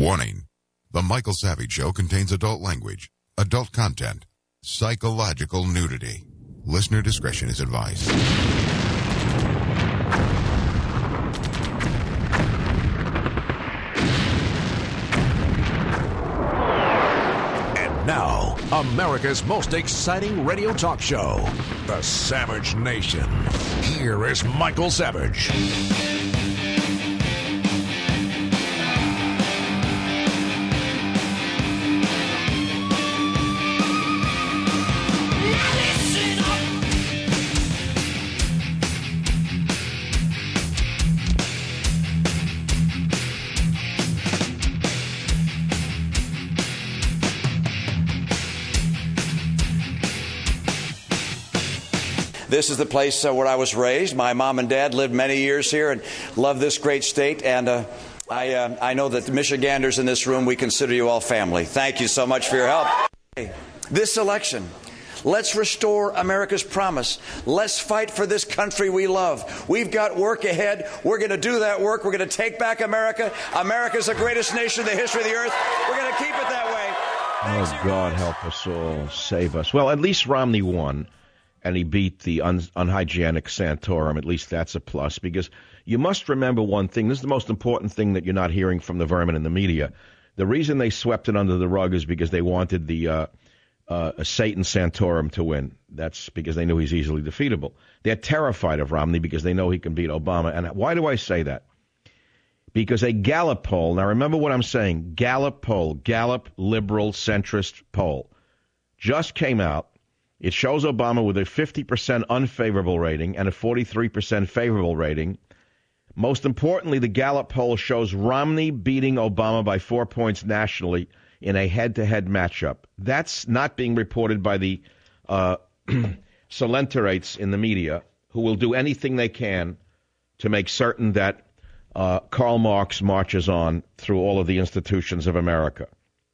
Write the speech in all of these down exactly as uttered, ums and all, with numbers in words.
Warning. The Michael Savage Show contains adult language, adult content, psychological nudity. Listener discretion is advised. And now, America's most exciting radio talk show, The Savage Nation. Here is Michael Savage. This is the place uh, where I was raised. My mom and dad lived many years here and love this great state. And uh, I, uh, I know that the Michiganders in this room, we consider you all family. Thank you so much for your help. This election, let's restore America's promise. Let's fight for this country we love. We've got work ahead. We're going to do that work. We're going to take back America. America's the greatest nation in the history of the earth. We're going to keep it that way. Thanks. Oh, God help us all. Save us. Well, at least Romney won. And he beat the un- unhygienic Santorum. At least that's a plus, because you must remember one thing. This is the most important thing that you're not hearing from the vermin in the media. The reason they swept it under the rug is because they wanted the uh, uh, Satan Santorum to win. That's because they knew he's easily defeatable. They're terrified of Romney because they know he can beat Obama. And why do I say that? Because a Gallup poll, now remember what I'm saying, Gallup poll, Gallup liberal centrist poll, just came out. It shows Obama with a fifty percent unfavorable rating and a forty-three percent favorable rating. Most importantly, the Gallup poll shows Romney beating Obama by four points nationally in a head-to-head matchup. That's not being reported by the uh, Solenterates in the media, who will do anything they can to make certain that uh, Karl Marx marches on through all of the institutions of America.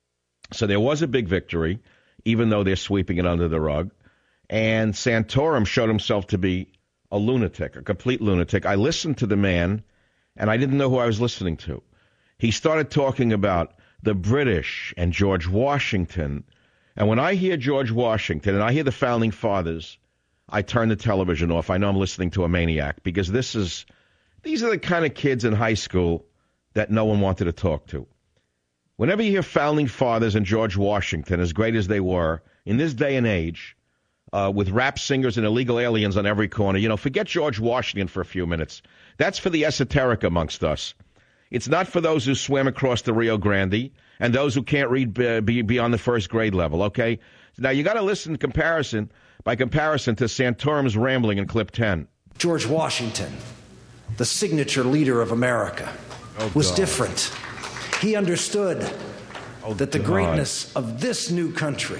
So there was a big victory, even though they're sweeping it under the rug. And Santorum showed himself to be a lunatic, a complete lunatic. I listened to the man, and I didn't know who I was listening to. He started talking about the British and George Washington. And when I hear George Washington and I hear the Founding Fathers, I turn the television off. I know I'm listening to a maniac, because this is these are the kind of kids in high school that no one wanted to talk to. Whenever you hear Founding Fathers and George Washington, as great as they were, in this day and age, Uh, with rap singers and illegal aliens on every corner. You know, forget George Washington for a few minutes. That's for the esoteric amongst us. It's not for those who swam across the Rio Grande and those who can't read uh, be, beyond the first grade level, okay? Now, you got to listen in comparison, by comparison to Santorum's rambling in clip ten. George Washington, the signature leader of America, oh, was God. different. He understood oh, that the God. greatness of this new country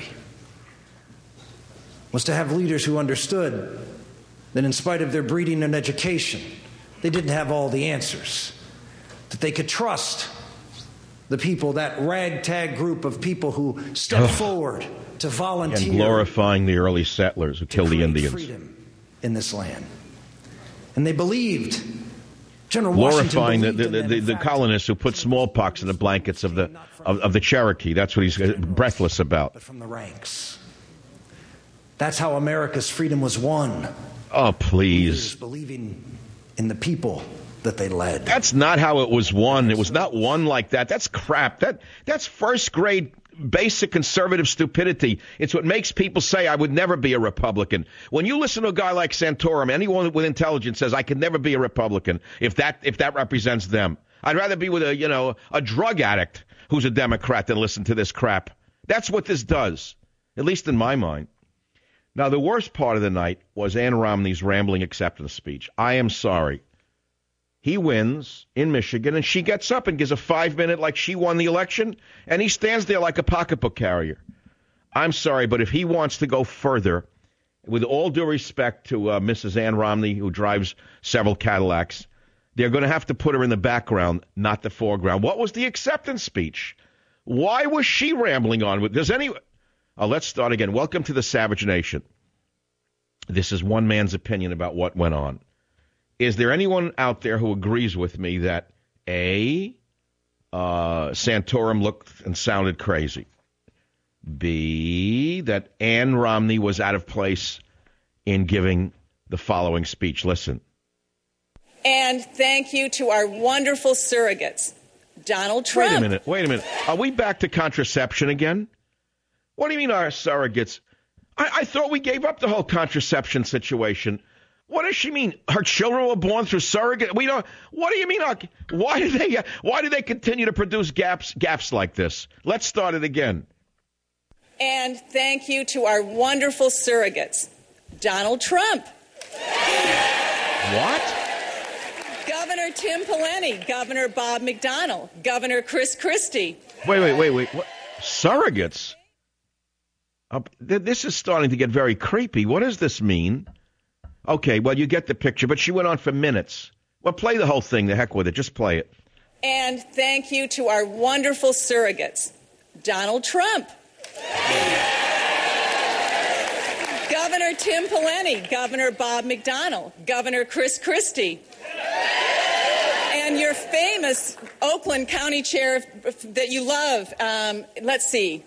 was to have leaders who understood that in spite of their breeding and education, they didn't have all the answers, that they could trust the people, that ragtag group of people who stepped Ugh. forward to volunteer. And glorifying the early settlers who killed the Indians. Freedom in this land. And they believed, General glorifying Washington the, the, the, the, the colonists who put smallpox in the blankets of the, of, of the Cherokee. That's what he's breathless about. But from the ranks. That's how America's freedom was won. Oh, please. Believing in the people that they led. That's not how it was won. It was not won like that. That's crap. That That's first grade basic conservative stupidity. It's what makes people say, I would never be a Republican. When you listen to a guy like Santorum, anyone with intelligence says, I could never be a Republican if that if that represents them. I'd rather be with a, you know, a drug addict who's a Democrat than listen to this crap. That's what this does, at least in my mind. Now, the worst part of the night was Ann Romney's rambling acceptance speech. I am sorry. He wins in Michigan, and she gets up and gives a five-minute like she won the election, and he stands there like a pocketbook carrier. I'm sorry, but if he wants to go further, with all due respect to uh, Missus Ann Romney, who drives several Cadillacs, they're going to have to put her in the background, not the foreground. What was the acceptance speech? Why was she rambling on? Does any... Uh, let's start again. Welcome to the Savage Nation. This is one man's opinion about what went on. Is there anyone out there who agrees with me that, A, uh, Santorum looked and sounded crazy. B, that Ann Romney was out of place in giving the following speech. Listen. And thank you to our wonderful surrogates, Donald Trump. Wait a minute, wait a minute. Are we back to contraception again? What do you mean our surrogates? I, I thought we gave up the whole contraception situation. What does she mean? Her children were born through surrogate? We don't. What do you mean? Why do they? Why do they continue to produce gaps gaps like this? Let's start it again. And thank you to our wonderful surrogates, Donald Trump. What? Governor Tim Pawlenty, Governor Bob McDonnell, Governor Chris Christie. Wait, wait, wait, wait. What? Surrogates? Uh, th- this is starting to get very creepy. What does this mean? Okay, well, you get the picture, but she went on for minutes. Well, play the whole thing. The heck with it. Just play it. And thank you to our wonderful surrogates, Donald Trump. Governor Tim Pawlenty, Governor Bob McDonnell, Governor Chris Christie, and your famous Oakland County Chair that you love, um, let's see,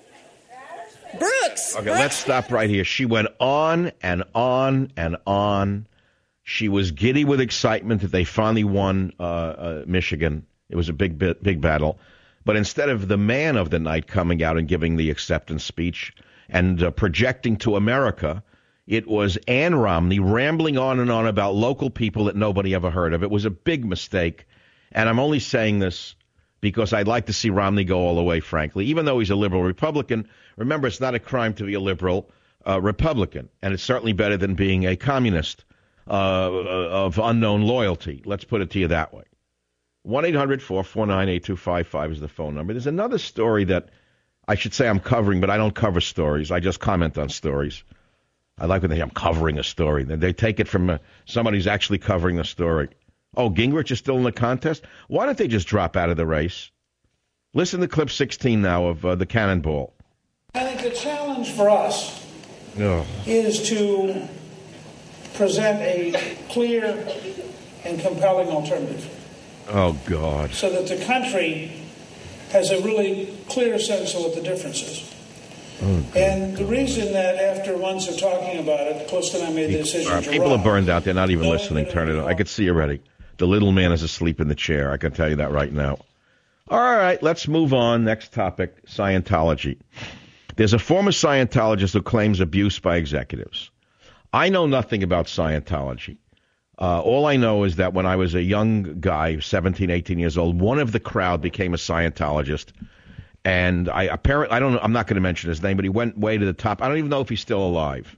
Brooks. Okay, Brooks. Let's stop right here. She went on and on and on. She was giddy with excitement that they finally won uh, uh, Michigan. It was a big, big, big battle. But instead of the man of the night coming out and giving the acceptance speech and uh, projecting to America, it was Ann Romney rambling on and on about local people that nobody ever heard of. It was a big mistake. And I'm only saying this because I'd like to see Romney go all the way, frankly. Even though he's a liberal Republican, remember, it's not a crime to be a liberal uh, Republican. And it's certainly better than being a communist uh, of unknown loyalty. Let's put it to you that way. one eight hundred four four nine eight two five five is the phone number. There's another story that I should say I'm covering, but I don't cover stories. I just comment on stories. I like when they say I'm covering a story. They take it from uh, somebody who's actually covering the story. Oh, Gingrich is still in the contest? Why don't they just drop out of the race? Listen to clip sixteen now of uh, the Cannonball. I think the challenge for us oh. is to present a clear and compelling alternative. Oh, God. So that the country has a really clear sense of what the difference is. Oh, and the reason that after months of talking about it, Clifton and I made the decision uh, to People run, are burned out. They're not even listening. Turn it on. I could see already. The little man is asleep in the chair. I can tell you that right now. All right, let's move on. Next topic, Scientology. There's a former Scientologist who claims abuse by executives. I know nothing about Scientology. Uh, all I know is that when I was a young guy, seventeen, eighteen years old, one of the crowd became a Scientologist. And I apparently, I don't know, I'm not going to mention his name, but he went way to the top. I don't even know if he's still alive.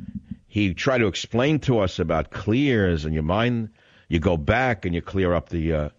He tried to explain to us about clears and your mind. You go back and you clear up the, uh,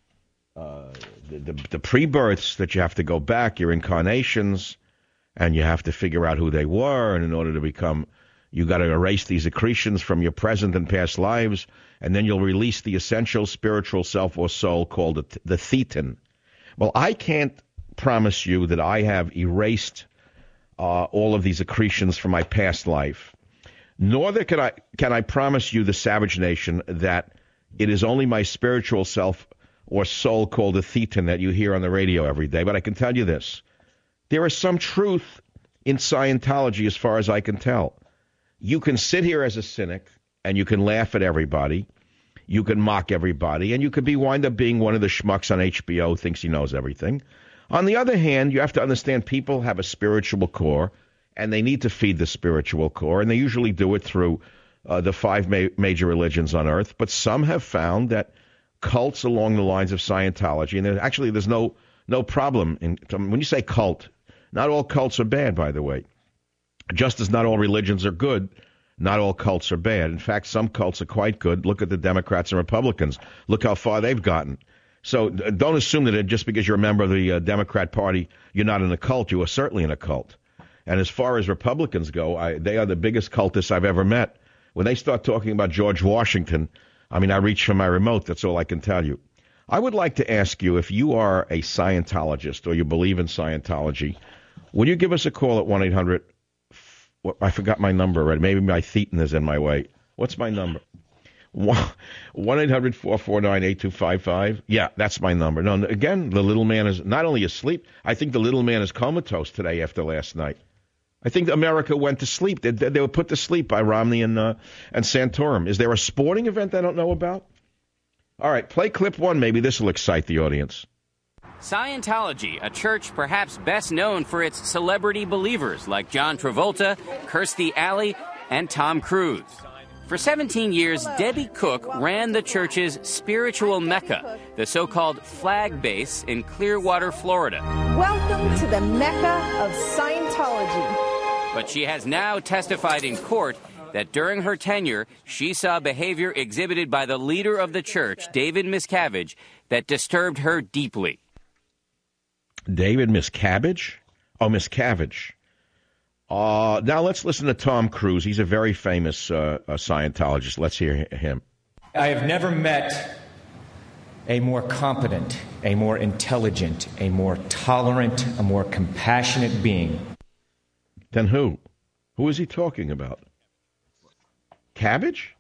uh, the, the, the pre-births that you have to go back, your incarnations, and you have to figure out who they were. And in order to become, you got to erase these accretions from your present and past lives, and then you'll release the essential spiritual self or soul called the, the thetan. Well, I can't promise you that I have erased uh, all of these accretions from my past life, nor that can I, can I promise you, the Savage Nation, that it is only my spiritual self or soul called the thetan that you hear on the radio every day. But I can tell you this. There is some truth in Scientology as far as I can tell. You can sit here as a cynic, and you can laugh at everybody. You can mock everybody, and you could be wind up being one of the schmucks on H B O who thinks he knows everything. On the other hand, you have to understand people have a spiritual core, and they need to feed the spiritual core, and they usually do it through uh, the five ma- major religions on earth. But some have found that cults along the lines of Scientology, and there, actually there's no no problem. In, when you say cult, not all cults are bad, by the way. Just as not all religions are good, not all cults are bad. In fact, some cults are quite good. Look at the Democrats and Republicans. Look how far they've gotten. So don't assume that just because you're a member of the uh, Democrat Party, you're not in a cult. You are certainly in a cult. And as far as Republicans go, I, they are the biggest cultists I've ever met. When they start talking about George Washington, I mean, I reach for my remote. That's all I can tell you. I would like to ask you, if you are a Scientologist or you believe in Scientology, would you give us a call at one eight hundred I forgot my number already. Maybe my thetan is in my way. What's my number? one eight hundred four four nine eight two five five. Yeah, that's my number. No, again, the little man is not only asleep, I think the little man is comatose today after last night. I think America went to sleep. They, they were put to sleep by Romney and uh, and Santorum. Is there a sporting event I don't know about? All right, play clip one. Maybe this will excite the audience. Scientology, a church perhaps best known for its celebrity believers like John Travolta, Kirstie Alley, and Tom Cruise. For seventeen years, Debbie Cook ran the church's spiritual mecca, the so-called flag base in Clearwater, Florida. Welcome to the Mecca of Scientology. But she has now testified in court that during her tenure, she saw behavior exhibited by the leader of the church, David Miscavige, that disturbed her deeply. David Miscavige? Oh, Miscavige. Uh, now let's listen to Tom Cruise. He's a very famous uh, a Scientologist. Let's hear him. I have never met a more competent, a more intelligent, a more tolerant, a more compassionate being. Then who? Who is he talking about? Cabbage?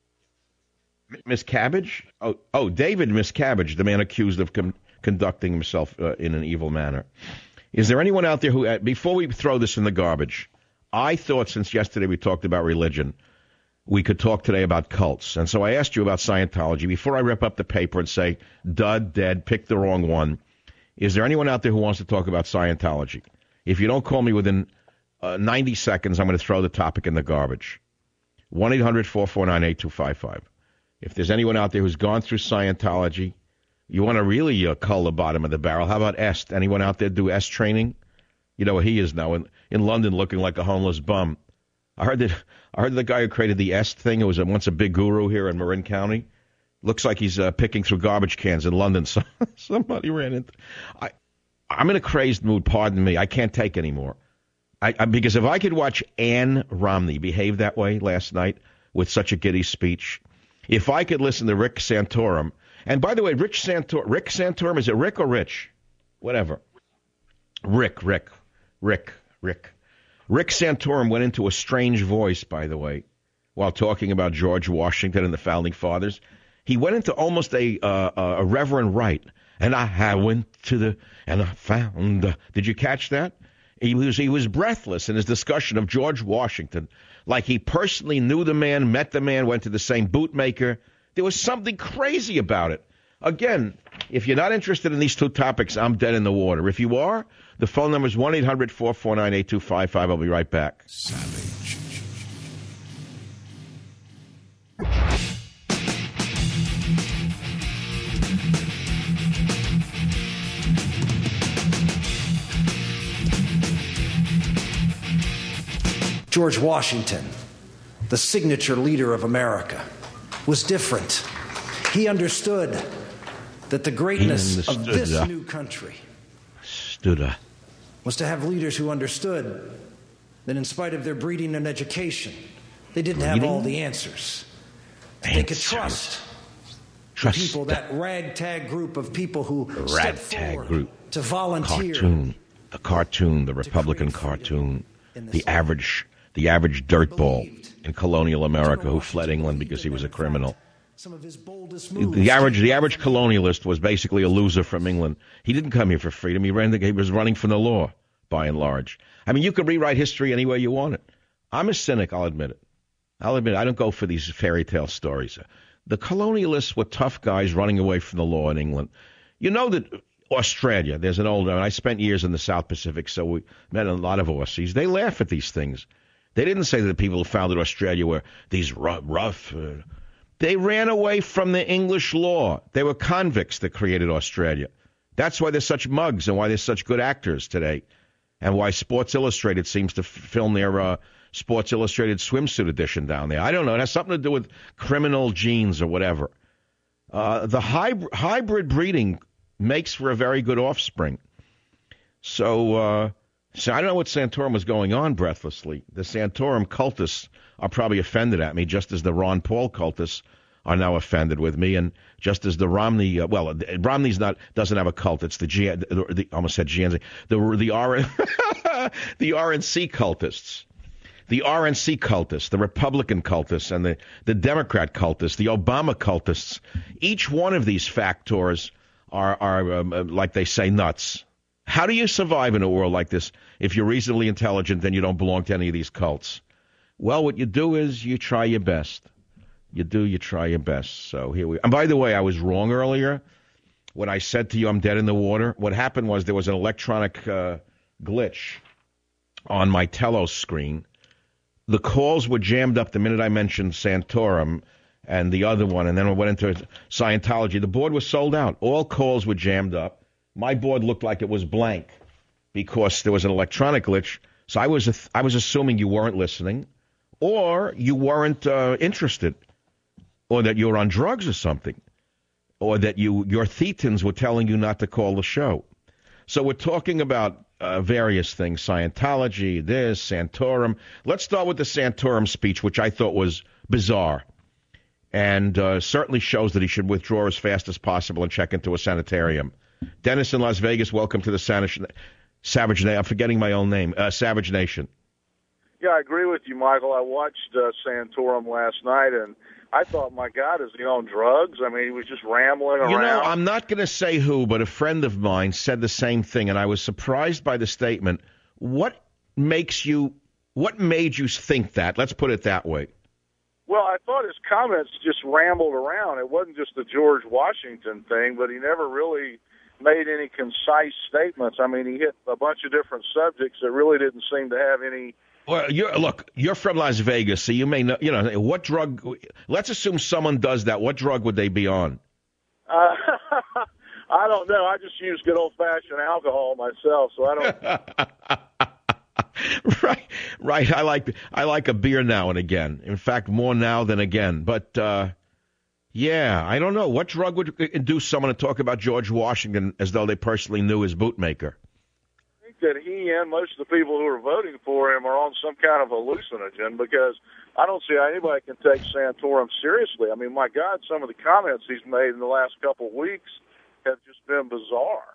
Miscavige? Oh, oh, David Miscavige, the man accused of com- conducting himself uh, in an evil manner. Is there anyone out there who, uh, before we throw this in the garbage, I thought since yesterday we talked about religion, we could talk today about cults. And so I asked you about Scientology. Before I rip up the paper and say, dud, dead, pick the wrong one, is there anyone out there who wants to talk about Scientology? If you don't call me within uh, ninety seconds, I'm going to throw the topic in the garbage. one eight hundred four four nine eight two five five. If there's anyone out there who's gone through Scientology, you want to really uh, cull the bottom of the barrel. How about Est? Anyone out there do Est training? You know where he is now in, in London looking like a homeless bum. I heard that I heard the guy who created the Est thing, who was a, once a big guru here in Marin County, looks like he's uh, picking through garbage cans in London. So, somebody ran into I, I'm in a crazed mood, pardon me. I can't take anymore. I, I, because if I could watch Ann Romney behave that way last night with such a giddy speech, if I could listen to Rick Santorum, and by the way, Rich Santorum, Rick Santorum, is it Rick or Rich? Whatever. Rick, Rick, Rick, Rick. Rick Santorum went into a strange voice, by the way, while talking about George Washington and the Founding Fathers. He went into almost a uh, a Reverend Wright. And I went to the, and I found, uh, did you catch that? He was, he was breathless in his discussion of George Washington, like he personally knew the man, met the man, went to the same bootmaker. There was something crazy about it. Again, if you're not interested in these two topics, I'm dead in the water. If you are, the phone number is one eight hundred four four nine eight two five five. I'll be right back. Savage. George Washington, the signature leader of America, was different. He understood that the greatness of this uh, new country stood, uh, was to have leaders who understood that in spite of their breeding and education, they didn't breeding? have all the answers. answers. They could trust, trust the people, that ragtag group of people who stepped forward group. to volunteer. Cartoon, the cartoon, the Republican cartoon, the average... The average dirtball in colonial America who fled England because he was a criminal. The average, the average colonialist was basically a loser from England. He didn't come here for freedom. He ran. The, he was running from the law, by and large. I mean, you could rewrite history any way you want it. I'm a cynic. I'll admit it. I'll admit it. I don't go for these fairy tale stories. The colonialists were tough guys running away from the law in England. You know that Australia. There's an old. I spent years in the South Pacific, so we met a lot of Aussies. They laugh at these things. They didn't say that the people who founded Australia were these rough. rough uh, they ran away from the English law. They were convicts that created Australia. That's why they're such mugs and why they're such good actors today, and why Sports Illustrated seems to f- film their uh, Sports Illustrated swimsuit edition down there. I don't know. It has something to do with criminal genes or whatever. Uh, the hy- hybrid breeding makes for a very good offspring. So... Uh, So I don't know what Santorum was going on breathlessly. The Santorum cultists are probably offended at me, just as the Ron Paul cultists are now offended with me, and just as the Romney, uh, well, Romney's not doesn't have a cult. It's the G, the, the almost said G N Z, the the R the R N C cultists. the R N C cultists, the Republican cultists, and the, the Democrat cultists, the Obama cultists, each one of these factors are, are um, like they say, nuts. How do you survive in a world like this if you're reasonably intelligent and you don't belong to any of these cults? Well, what you do is you try your best. You do, you try your best. So here we are. And by the way, I was wrong earlier when I said to you I'm dead in the water. What happened was there was an electronic uh, glitch on my telos screen. The calls were jammed up the minute I mentioned Santorum and the other one, and then I went into Scientology. The board was sold out. All calls were jammed up. My board looked like it was blank because there was an electronic glitch. So I was I was assuming you weren't listening, or you weren't uh, interested, or that you were on drugs or something, or that you your thetans were telling you not to call the show. So we're talking about uh, various things, Scientology, this, Santorum. Let's start with the Santorum speech, which I thought was bizarre, and uh, certainly shows that he should withdraw as fast as possible and check into a sanitarium. Dennis in Las Vegas, welcome to the Savage, Savage Nation. I'm forgetting my own name, uh, Savage Nation. Yeah, I agree with you, Michael. I watched uh, Santorum last night, and I thought, my God, is he on drugs? I mean, he was just rambling around. You know, I'm not going to say who, but a friend of mine said the same thing, and I was surprised by the statement. What makes you, what made you think that? Let's put it that way. Well, I thought his comments just rambled around. It wasn't just the George Washington thing, but he never really made any concise statements. I mean, he hit a bunch of different subjects that really didn't seem to have any. Well, you're, look, you're from Las Vegas, so you may know, you know, what drug, let's assume someone does that. What drug would they be on? Uh, I don't know. I just use good old-fashioned alcohol myself, so I don't. right, right. I like, I like a beer now and again. In fact, more now than again. But, uh, yeah, I don't know. What drug would induce someone to talk about George Washington as though they personally knew his bootmaker? That he and most of the people who are voting for him are on some kind of hallucinogen, because I don't see how anybody can take Santorum seriously. I mean, my God, some of the comments he's made in the last couple of weeks have just been bizarre.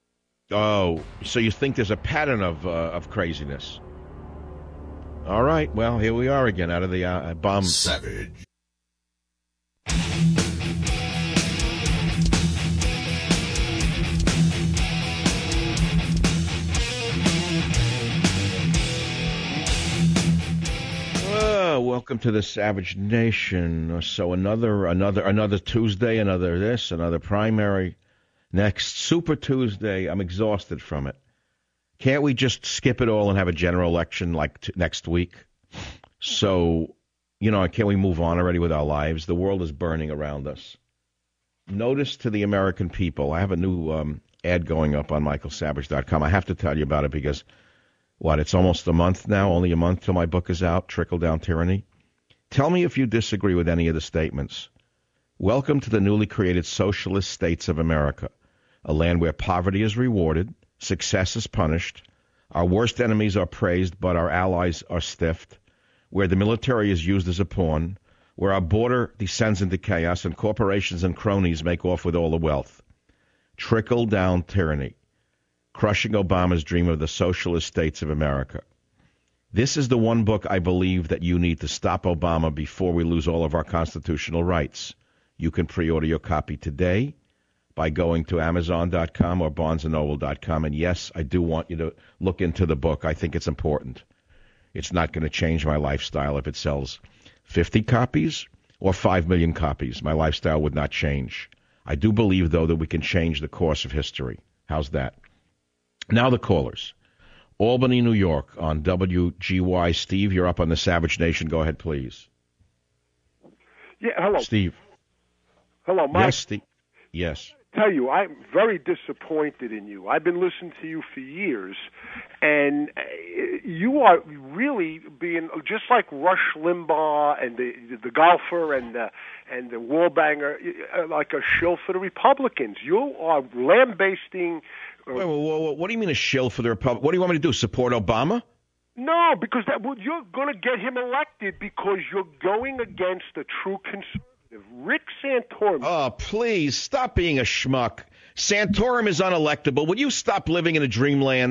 Oh, so you think there's a pattern of uh, of craziness? All right, well, here we are again out of the uh, bomb. Savage. Oh, welcome to the Savage Nation. So another, another, another Tuesday, another this, another primary. Next Super Tuesday. I'm exhausted from it. Can't we just skip it all and have a general election like t- next week? So, you know, can't we move on already with our lives? The world is burning around us. Notice to the American people. I have a new um, ad going up on michael savage dot com. I have to tell you about it because, what, it's almost a month now, only a month till my book is out, Trickle Down Tyranny. Tell me if you disagree with any of the statements. Welcome to the newly created socialist states of America, a land where poverty is rewarded, success is punished, our worst enemies are praised, but our allies are stiffed, where the military is used as a pawn, where our border descends into chaos and corporations and cronies make off with all the wealth. Trickle down tyranny, crushing Obama's dream of the socialist states of America. This is the one book I believe that you need to stop Obama before we lose all of our constitutional rights. You can pre-order your copy today by going to amazon dot com or barnes and noble dot com. And yes, I do want you to look into the book. I think it's important. It's not going to change my lifestyle if it sells fifty copies or five million copies. My lifestyle would not change. I do believe, though, that we can change the course of history. How's that? Now the callers. Albany, New York, on W G Y. Steve, you're up on the Savage Nation. Go ahead, please. Yeah, hello. Steve. Hello, Mike. Yes, Steve. Yes. I tell you, I'm very disappointed in you. I've been listening to you for years, and you are really being just like Rush Limbaugh and the the golfer and the, and the wallbanger, like a shill for the Republicans. You are lambasting. Wait, wait, wait, what do you mean a shill for the Republic? What do you want me to do, support Obama? No, because that, well, you're going to get him elected because you're going against the true conservative. Rick Santorum. Oh, please, stop being a schmuck. Santorum is unelectable. Would you stop living in a dreamland?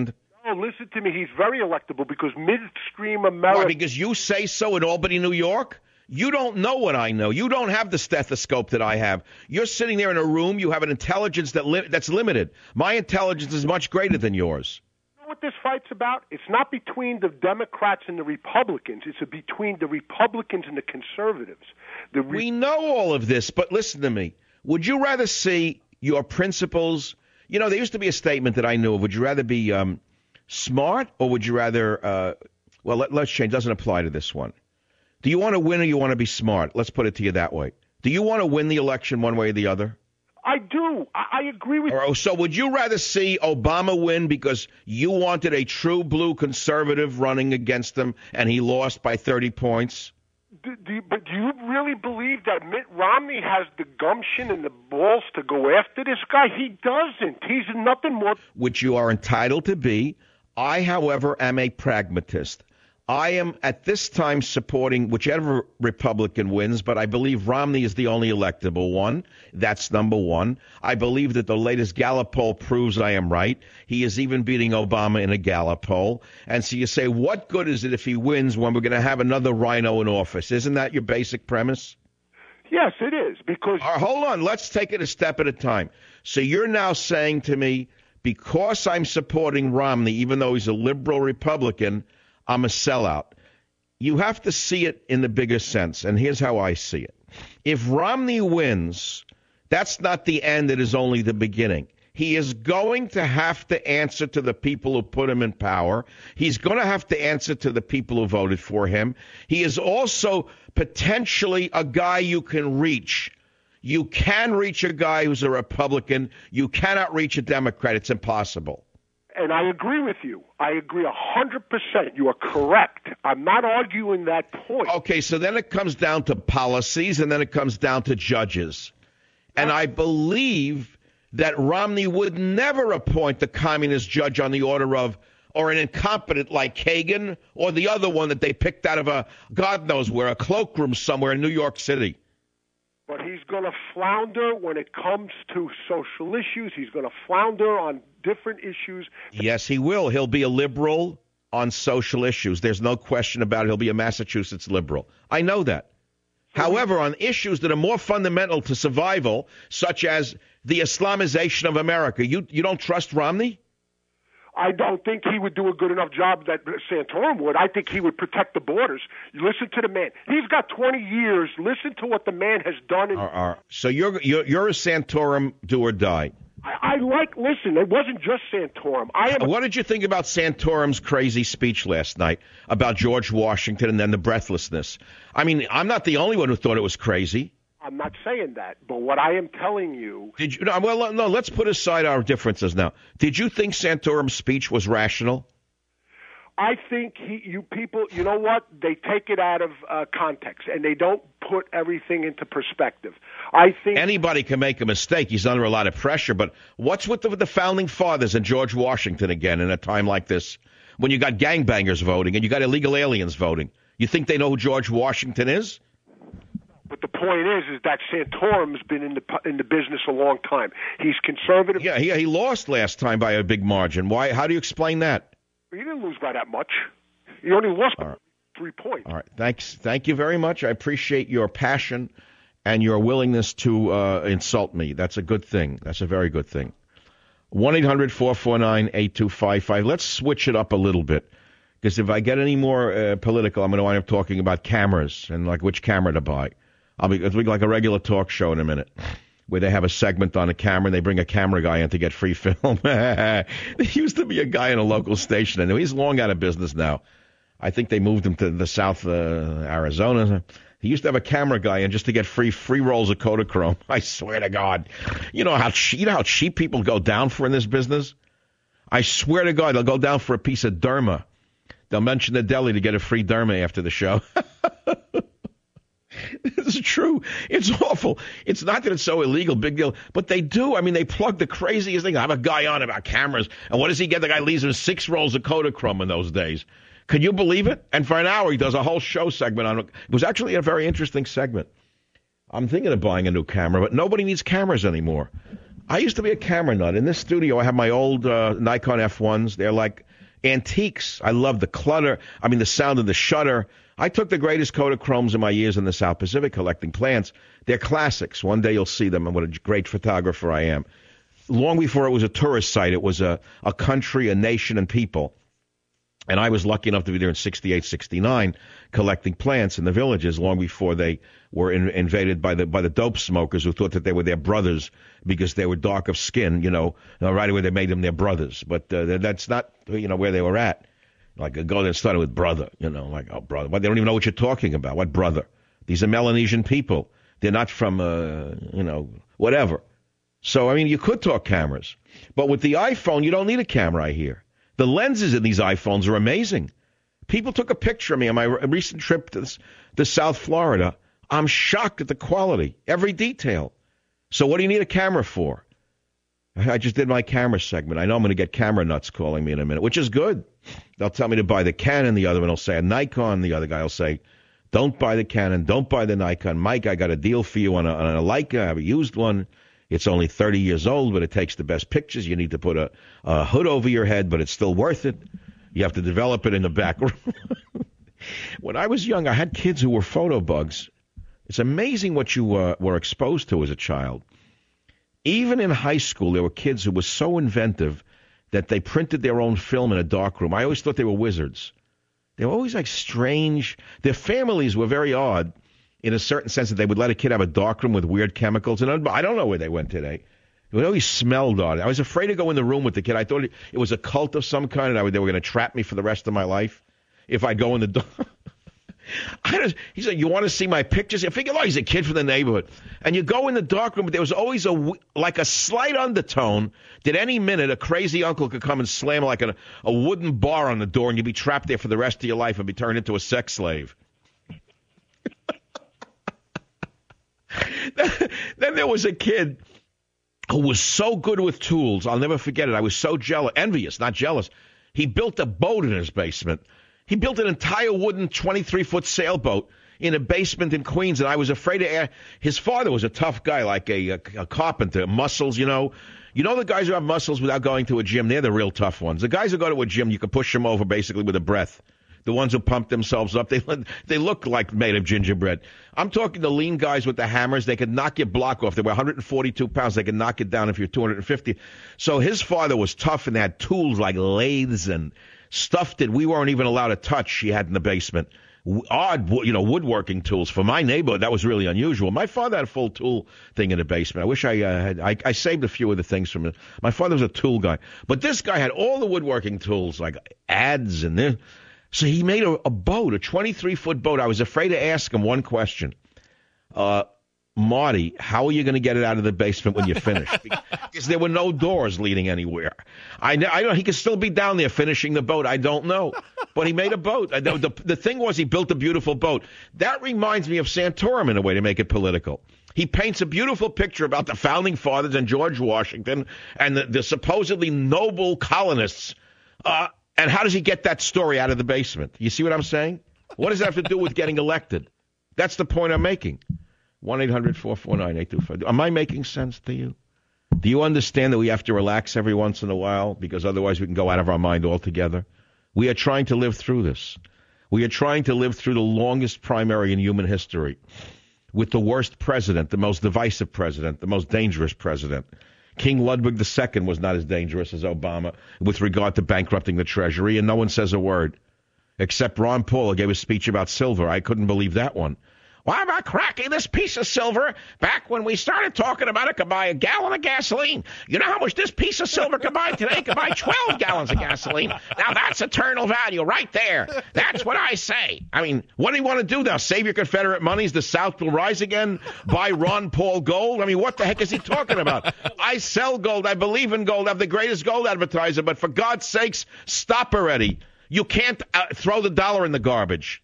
Oh, listen to me. He's very electable because midstream America. Why, because you say so in Albany, New York? You don't know what I know. You don't have the stethoscope that I have. You're sitting there in a room. You have an intelligence that li- that's limited. My intelligence is much greater than yours. You know what this fight's about? It's not between the Democrats and the Republicans. It's between the Republicans and the conservatives. The re- we know all of this, but listen to me. Would you rather see your principles? You know, there used to be a statement that I knew of. Would you rather be um, smart or would you rather, uh, well, let, let's change. It doesn't apply to this one. Do you want to win or you want to be smart? Let's put it to you that way. Do you want to win the election one way or the other? I do. I, I agree with you. So would you rather see Obama win because you wanted a true blue conservative running against him and he lost by thirty points? Do, do you, but do you really believe that Mitt Romney has the gumption and the balls to go after this guy? He doesn't. He's nothing more. Which you are entitled to be. I, however, am a pragmatist. I am at this time supporting whichever Republican wins, but I believe Romney is the only electable one. That's number one. I believe that the latest Gallup poll proves I am right. He is even beating Obama in a Gallup poll. And so you say, what good is it if he wins when we're going to have another rhino in office? Isn't that your basic premise? Yes, it is. Because All right, hold on. Let's take it a step at a time. So you're now saying to me, because I'm supporting Romney, even though he's a liberal Republican, I'm a sellout. You have to see it in the bigger sense, and here's how I see it. If Romney wins, that's not the end, it is only the beginning. He is going to have to answer to the people who put him in power. He's going to have to answer to the people who voted for him. He is also potentially a guy you can reach. You can reach a guy who's a Republican. You cannot reach a Democrat. It's impossible. And I agree with you. I agree one hundred percent. You are correct. I'm not arguing that point. Okay, so then it comes down to policies, and then it comes down to judges. And I believe that Romney would never appoint the communist judge on the order of, or an incompetent like Kagan, or the other one that they picked out of a, God knows where, a cloakroom somewhere in New York City. But he's going to flounder when it comes to social issues. He's going to flounder on different issues. Yes, he will. He'll be a liberal on social issues. There's no question about it. He'll be a Massachusetts liberal. I know that. However, on issues that are more fundamental to survival, such as the Islamization of America, you you don't trust Romney? I don't think he would do a good enough job that Santorum would. I think he would protect the borders. You listen to the man. He's got twenty years. Listen to what the man has done. In- uh, uh, so you're, you're you're a Santorum do or die. I, I like, listen, it wasn't just Santorum. I am. What did you think about Santorum's crazy speech last night about George Washington and then the breathlessness? I mean, I'm not the only one who thought it was crazy. I'm not saying that, but what I am telling you... Did you? No, well, no, let's put aside our differences now. Did you think Santorum's speech was rational? I think he, you people, you know what? They take it out of uh, context, and they don't put everything into perspective. I think anybody can make a mistake. He's under a lot of pressure. But what's with the, with the founding fathers and George Washington again in a time like this, when you got gangbangers voting and you got illegal aliens voting? You think they know who George Washington is? But the point is, is that Santorum's been in the in the business a long time. He's conservative. Yeah, he he lost last time by a big margin. Why? How do you explain that? He didn't lose by that much. He only lost by right. three points. All right. Thanks. Thank you very much. I appreciate your passion and your willingness to uh, insult me. That's a good thing. That's a very good thing. one eight hundred four four nine eight two five five. Let's switch it up a little bit. Because if I get any more uh, political, I'm going to wind up talking about cameras and like which camera to buy. I'll be, it'll be like a regular talk show in a minute, where they have a segment on a camera and they bring a camera guy in to get free film. There used to be a guy in a local station, and he's long out of business now. I think they moved him to the South uh, Arizona. He used to have a camera guy in just to get free free rolls of Kodachrome. I swear to God, you know how you know how cheap people go down for in this business. I swear to God, they'll go down for a piece of Derma. They'll mention the deli to get a free Derma after the show. This is true. It's awful. It's not that it's so illegal, big deal, but they do. I mean, they plug the craziest thing. I have a guy on about cameras, and what does he get? The guy leaves him six rolls of Kodachrome in those days. Can you believe it? And for an hour, he does a whole show segment on it. It was actually a very interesting segment. I'm thinking of buying a new camera, but nobody needs cameras anymore. I used to be a camera nut. In this studio, I have my old uh, Nikon F ones. They're like Antiques. I love the clutter. I mean, the sound of the shutter. I took the greatest Kodachromes in my years in the South Pacific collecting plants. They're classics. One day you'll see them, and what a great photographer I am. Long before it was a tourist site, it was a, a country, a nation, and people. And I was lucky enough to be there in sixty-eight, sixty-nine collecting plants in the villages long before they were in, invaded by the by the dope smokers who thought that they were their brothers because they were dark of skin, you know. Right away they made them their brothers. But uh, that's not, you know, where they were at. Like a go there and started with brother, you know, like, oh, brother. But they don't even know what you're talking about. What brother? These are Melanesian people. They're not from, uh, you know, whatever. So, I mean, you could talk cameras. But with the iPhone, you don't need a camera, I hear. The lenses in these iPhones are amazing. People took a picture of me on my recent trip to, to South Florida. I'm shocked at the quality, every detail. So what do you need a camera for? I just did my camera segment. I know I'm going to get camera nuts calling me in a minute, which is good. They'll tell me to buy the Canon. The other one will say a Nikon. The other guy will say, don't buy the Canon. Don't buy the Nikon. Mike, I got a deal for you on a, on a Leica. I have a used one. It's only thirty years old, but it takes the best pictures. You need to put a, a hood over your head, but it's still worth it. You have to develop it in the back room. When I was young, I had kids who were photo bugs. It's amazing what you uh, were exposed to as a child. Even in high school, there were kids who were so inventive that they printed their own film in a darkroom. I always thought they were wizards. They were always like strange. Their families were very odd in a certain sense that they would let a kid have a darkroom with weird chemicals. And I don't know where they went today. It would always smelled odd. I was afraid to go in the room with the kid. I thought it was a cult of some kind, and I would, they were going to trap me for the rest of my life if I go in the door. I just, he said, you want to see my pictures? I figured, oh, he's a kid from the neighborhood. And you go in the dark room, but there was always a, like a slight undertone that any minute a crazy uncle could come and slam like a, a wooden bar on the door, and you'd be trapped there for the rest of your life and be turned into a sex slave. Then there was a kid who was so good with tools. I'll never forget it. I was so jealous, envious, not jealous. He built a boat in his basement. He built an entire wooden twenty-three foot sailboat in a basement in Queens, and I was afraid to ask. His father was a tough guy, like a, a, a carpenter, muscles, you know. You know the guys who have muscles without going to a gym, they're the real tough ones. The guys who go to a gym, you can push them over basically with a breath. The ones who pump themselves up, they they look like made of gingerbread. I'm talking the lean guys with the hammers. They could knock your block off. They were one hundred forty-two pounds. They could knock it down if you're two hundred fifty. So his father was tough and had tools like lathes and stuff that we weren't even allowed to touch. He had in the basement. Odd, you know, woodworking tools. For my neighborhood, that was really unusual. My father had a full tool thing in the basement. I wish I uh, had. I, I saved a few of the things from it. My father was a tool guy. But this guy had all the woodworking tools, like adze and this. So he made a, a boat, a twenty-three foot boat. I was afraid to ask him one question. Uh, Marty, how are you going to get it out of the basement when you finish? Because there were no doors leading anywhere. I know, I know he could still be down there finishing the boat. I don't know. But he made a boat. The, the, the thing was he built a beautiful boat. That reminds me of Santorum in a way, to make it political. He paints a beautiful picture about the founding fathers and George Washington and the, the supposedly noble colonists. Uh, and how does he get that story out of the basement? You see what I'm saying? What does that have to do with getting elected? That's the point I'm making. one eight hundred four four nine eight two five. Am I making sense to you? Do you understand that we have to relax every once in a while because otherwise we can go out of our mind altogether? We are trying to live through this. We are trying to live through the longest primary in human history with the worst president, the most divisive president, the most dangerous president. King Ludwig the Second was not as dangerous as Obama with regard to bankrupting the Treasury, and no one says a word. Except Ron Paul gave a speech about silver. I couldn't believe that one. Why am I cracking this piece of silver? Back when we started talking about it, could buy a gallon of gasoline. You know how much this piece of silver could buy today? Could buy twelve gallons of gasoline. Now that's eternal value right there. That's what I say. I mean, what do you want to do now? Save your Confederate monies? The South will rise again? Buy Ron Paul gold? I mean, what the heck is he talking about? I sell gold. I believe in gold. I'm the greatest gold advertiser. But for God's sakes, stop already. You can't uh, throw the dollar in the garbage.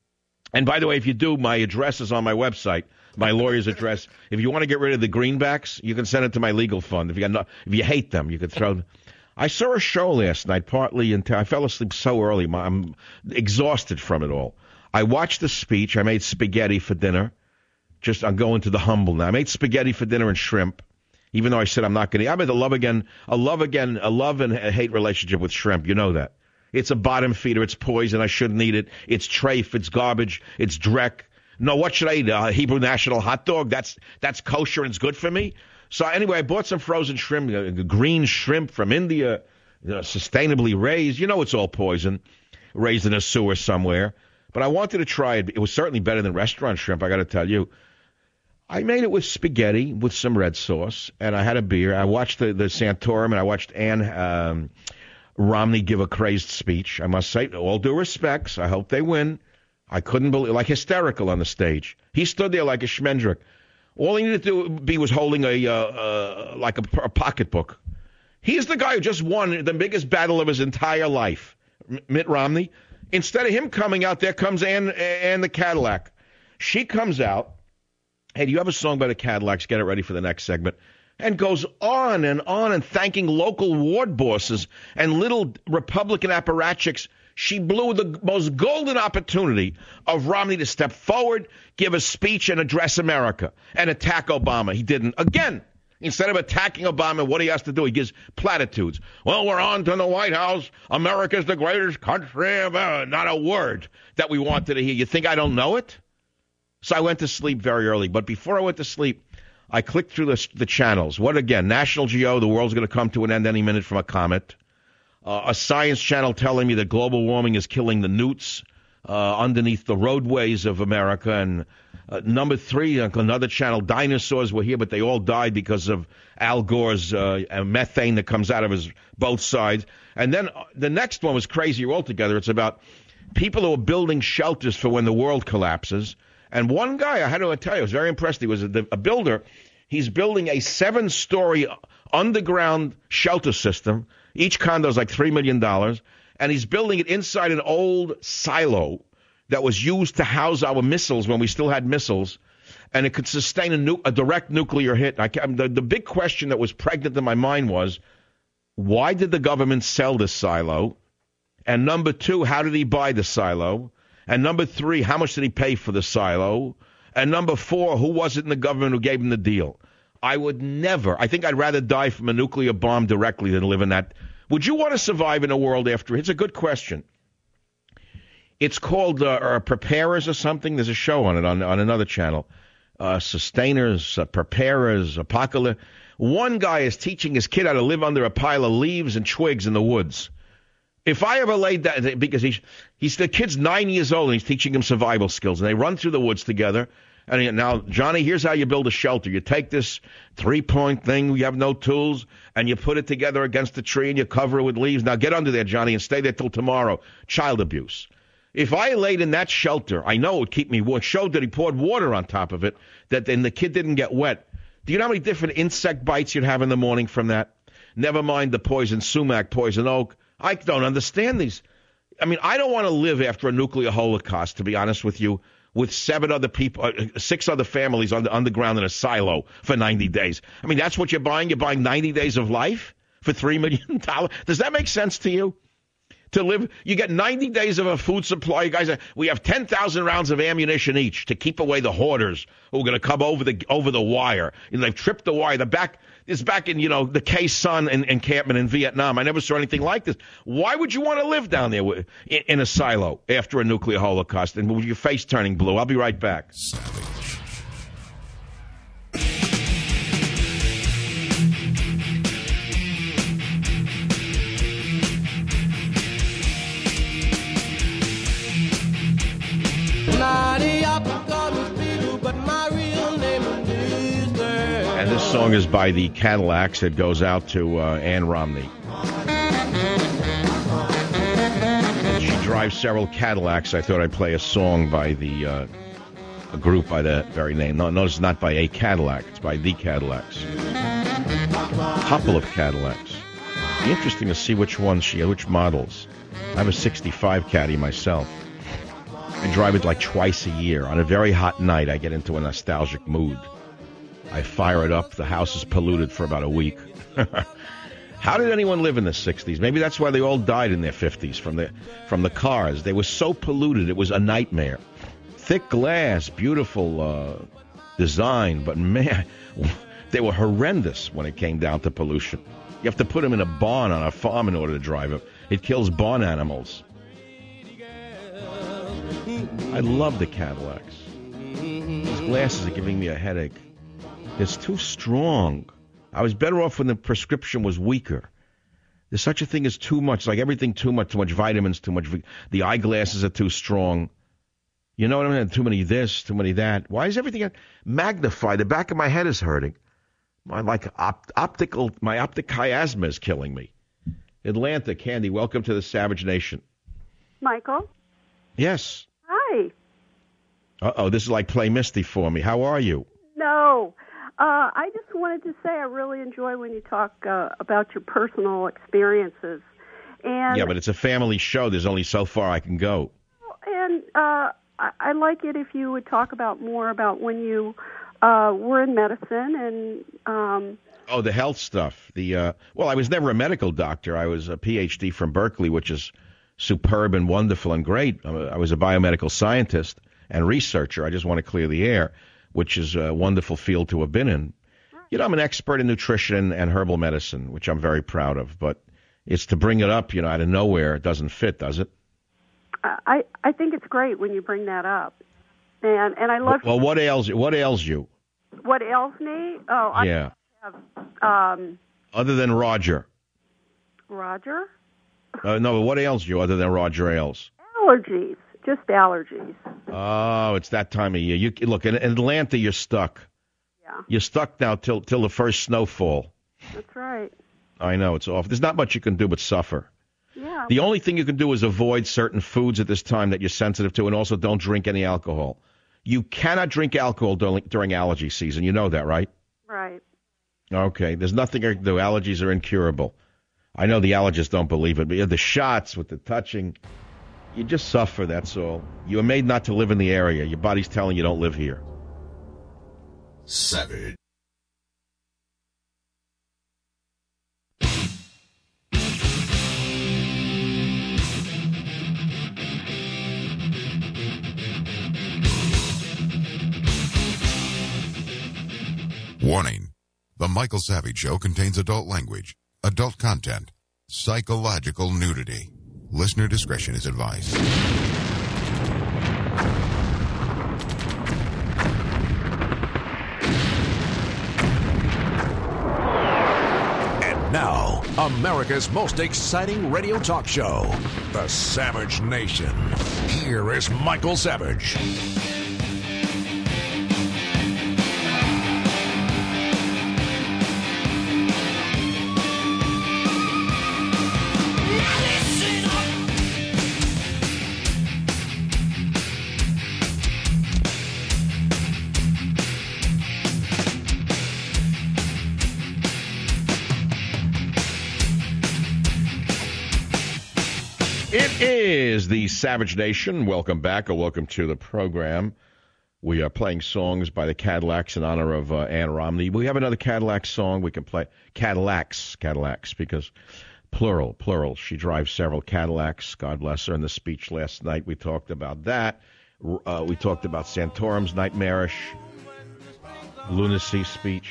And by the way, if you do, my address is on my website, my lawyer's address. If you want to get rid of the greenbacks, you can send it to my legal fund. If you got no, if you hate them, you could throw them. I saw a show last night, partly until I fell asleep so early. I'm exhausted from it all. I watched the speech. I made spaghetti for dinner. Just I'm going to the humble now. I made spaghetti for dinner and shrimp, even though I said I'm not going to. I'm in a love again, a love again, a love and a hate relationship with shrimp. You know that. It's a bottom feeder. It's poison. I shouldn't eat it. It's trafe. It's garbage. It's dreck. No, what should I eat? A Hebrew National hot dog? That's that's kosher and it's good for me? So anyway, I bought some frozen shrimp, uh, green shrimp from India, you know, sustainably raised. You know it's all poison, raised in a sewer somewhere. But I wanted to try it. It was certainly better than restaurant shrimp, I got to tell you. I made it with spaghetti with some red sauce, and I had a beer. I watched the, the Santorum, and I watched Ann um, Romney give a crazed speech. I must say, all due respects, I hope they win. I couldn't believe, like hysterical on the stage. He stood there like a schmendrick. All he needed to be was holding a, uh, uh, like a, a pocketbook. He's the guy who just won the biggest battle of his entire life, M- Mitt Romney. Instead of him coming out, there comes Ann, Ann the Cadillac. She comes out. Hey, do you have a song by the Cadillacs? Get it ready for the next segment. And goes on and on and thanking local ward bosses and little Republican apparatchiks. She blew the most golden opportunity of Romney to step forward, give a speech, and address America and attack Obama. He didn't. Again, instead of attacking Obama, what he has to do, he gives platitudes. Well, we're on to the White House. America's the greatest country ever. Not a word that we wanted to hear. You think I don't know it? So I went to sleep very early. But before I went to sleep, I clicked through the, the channels. What again? National Geo, the world's going to come to an end any minute from a comet. Uh, a science channel telling me that global warming is killing the newts uh, underneath the roadways of America. And uh, number three, another channel, dinosaurs were here, but they all died because of Al Gore's uh, methane that comes out of his both sides. And then uh, the next one was crazier altogether. It's about people who are building shelters for when the world collapses. And one guy, I had to tell you, I was very impressed. He was a, a builder. He's building a seven-story underground shelter system. Each condo is like three million dollars. And he's building it inside an old silo that was used to house our missiles when we still had missiles. And it could sustain a, nu- a direct nuclear hit. I, the, the big question that was pregnant in my mind was, why did the government sell this silo? And number two, how did he buy the silo? And number three, how much did he pay for the silo? And number four, who was it in the government who gave him the deal? I would never. I think I'd rather die from a nuclear bomb directly than live in that. Would you want to survive in a world after? It's a good question. It's called uh, uh, Preparers or something. There's a show on it on, on another channel. Uh, sustainers, uh, Preparers, Apocalypse. One guy is teaching his kid how to live under a pile of leaves and twigs in the woods. If I ever laid that, because he's, he's the kid's nine years old and he's teaching him survival skills, and they run through the woods together. And he, now, Johnny, here's how you build a shelter. You take this three-point thing, you have no tools, and you put it together against the tree and you cover it with leaves. Now get under there, Johnny, and stay there till tomorrow. Child abuse. If I laid in that shelter, I know it would keep me warm. It showed that he poured water on top of it, that then the kid didn't get wet. Do you know how many different insect bites you'd have in the morning from that? Never mind the poison sumac, poison oak. I don't understand these. I mean, I don't want to live after a nuclear holocaust, to be honest with you, with seven other people, uh, six other families on the underground in a silo for ninety days. I mean, that's what you're buying? You're buying ninety days of life for three million dollars? Does that make sense to you? To live, you get ninety days of a food supply. You guys, we have ten thousand rounds of ammunition each to keep away the hoarders who are going to come over the over the wire. And they've tripped the wire. The back is back in, you know, the K-Sun encampment in Vietnam. I never saw anything like this. Why would you want to live down there in, in a silo after a nuclear holocaust and with your face turning blue? I'll be right back. Savage. And this song is by the Cadillacs. It goes out to uh, Ann Romney. And she drives several Cadillacs. I thought I'd play a song by the uh, a group by that very name. No, no, it's not by a Cadillac. It's by the Cadillacs. A couple of Cadillacs. Be interesting to see which ones she, which models. I have a sixty-five Caddy myself. I drive it like twice a year. On a very hot night, I get into a nostalgic mood. I fire it up. The house is polluted for about a week. How did anyone live in the sixties? Maybe that's why they all died in their fifties from the from the cars. They were so polluted, it was a nightmare. Thick glass, beautiful uh, design, but man, they were horrendous when it came down to pollution. You have to put them in a barn on a farm in order to drive them. It kills barn animals. I love the Cadillacs. These glasses are giving me a headache. It's too strong. I was better off when the prescription was weaker. There's such a thing as too much, like everything too much, too much vitamins, too much. The eyeglasses are too strong. You know what I mean? Too many this, too many that. Why is everything magnified? The back of my head is hurting. My like op- optical, my optic chiasma is killing me. Atlanta, Candy, welcome to the Savage Nation. Michael? Yes. Hi. Uh-oh, this is like Play Misty for me. How are you? No. Uh, I just wanted to say I really enjoy when you talk uh, about your personal experiences. And yeah, but it's a family show. There's only so far I can go. And uh, I, I like it if you would talk about more about when you uh, were in medicine and... Um, oh, the health stuff. The uh, well, I was never a medical doctor. I was a P H D from Berkeley, which is superb and wonderful and great. I was a biomedical scientist and researcher. I just want to clear the air, which is a wonderful field to have been in. You know, I'm an expert in nutrition and herbal medicine, which I'm very proud of. But it's to bring it up, you know, out of nowhere. It doesn't fit, does it? I I think it's great when you bring that up, and and I love. Well, what ails you? What ails you? What ails me? Oh, I yeah. have um. Other than Roger. Roger. Uh, no, but what ails you other than Roger Ailes? Allergies, just allergies. Oh, it's that time of year. You look in Atlanta, you're stuck. Yeah. You're stuck now till till the first snowfall. That's right. I know it's awful. There's not much you can do but suffer. Yeah. The only thing you can do is avoid certain foods at this time that you're sensitive to, and also don't drink any alcohol. You cannot drink alcohol during, during allergy season. You know that, right? Right. Okay. There's nothing I can do. Allergies are incurable. I know the allergists don't believe it, but the shots with the touching, you just suffer, that's all. You are made not to live in the area. Your body's telling you don't live here. Savage. Warning. The Michael Savage Show contains adult language, adult content, psychological nudity. Listener discretion is advised. And now, America's most exciting radio talk show, The Savage Nation. Here is Michael Savage. It is the Savage Nation. Welcome back, or welcome to the program. We are playing songs by the Cadillacs in honor of uh, Ann Romney. We have another Cadillac song we can play. Cadillacs, Cadillacs, because plural, plural. She drives several Cadillacs. God bless her. In the speech last night, we talked about that. Uh, we talked about Santorum's nightmarish lunacy speech.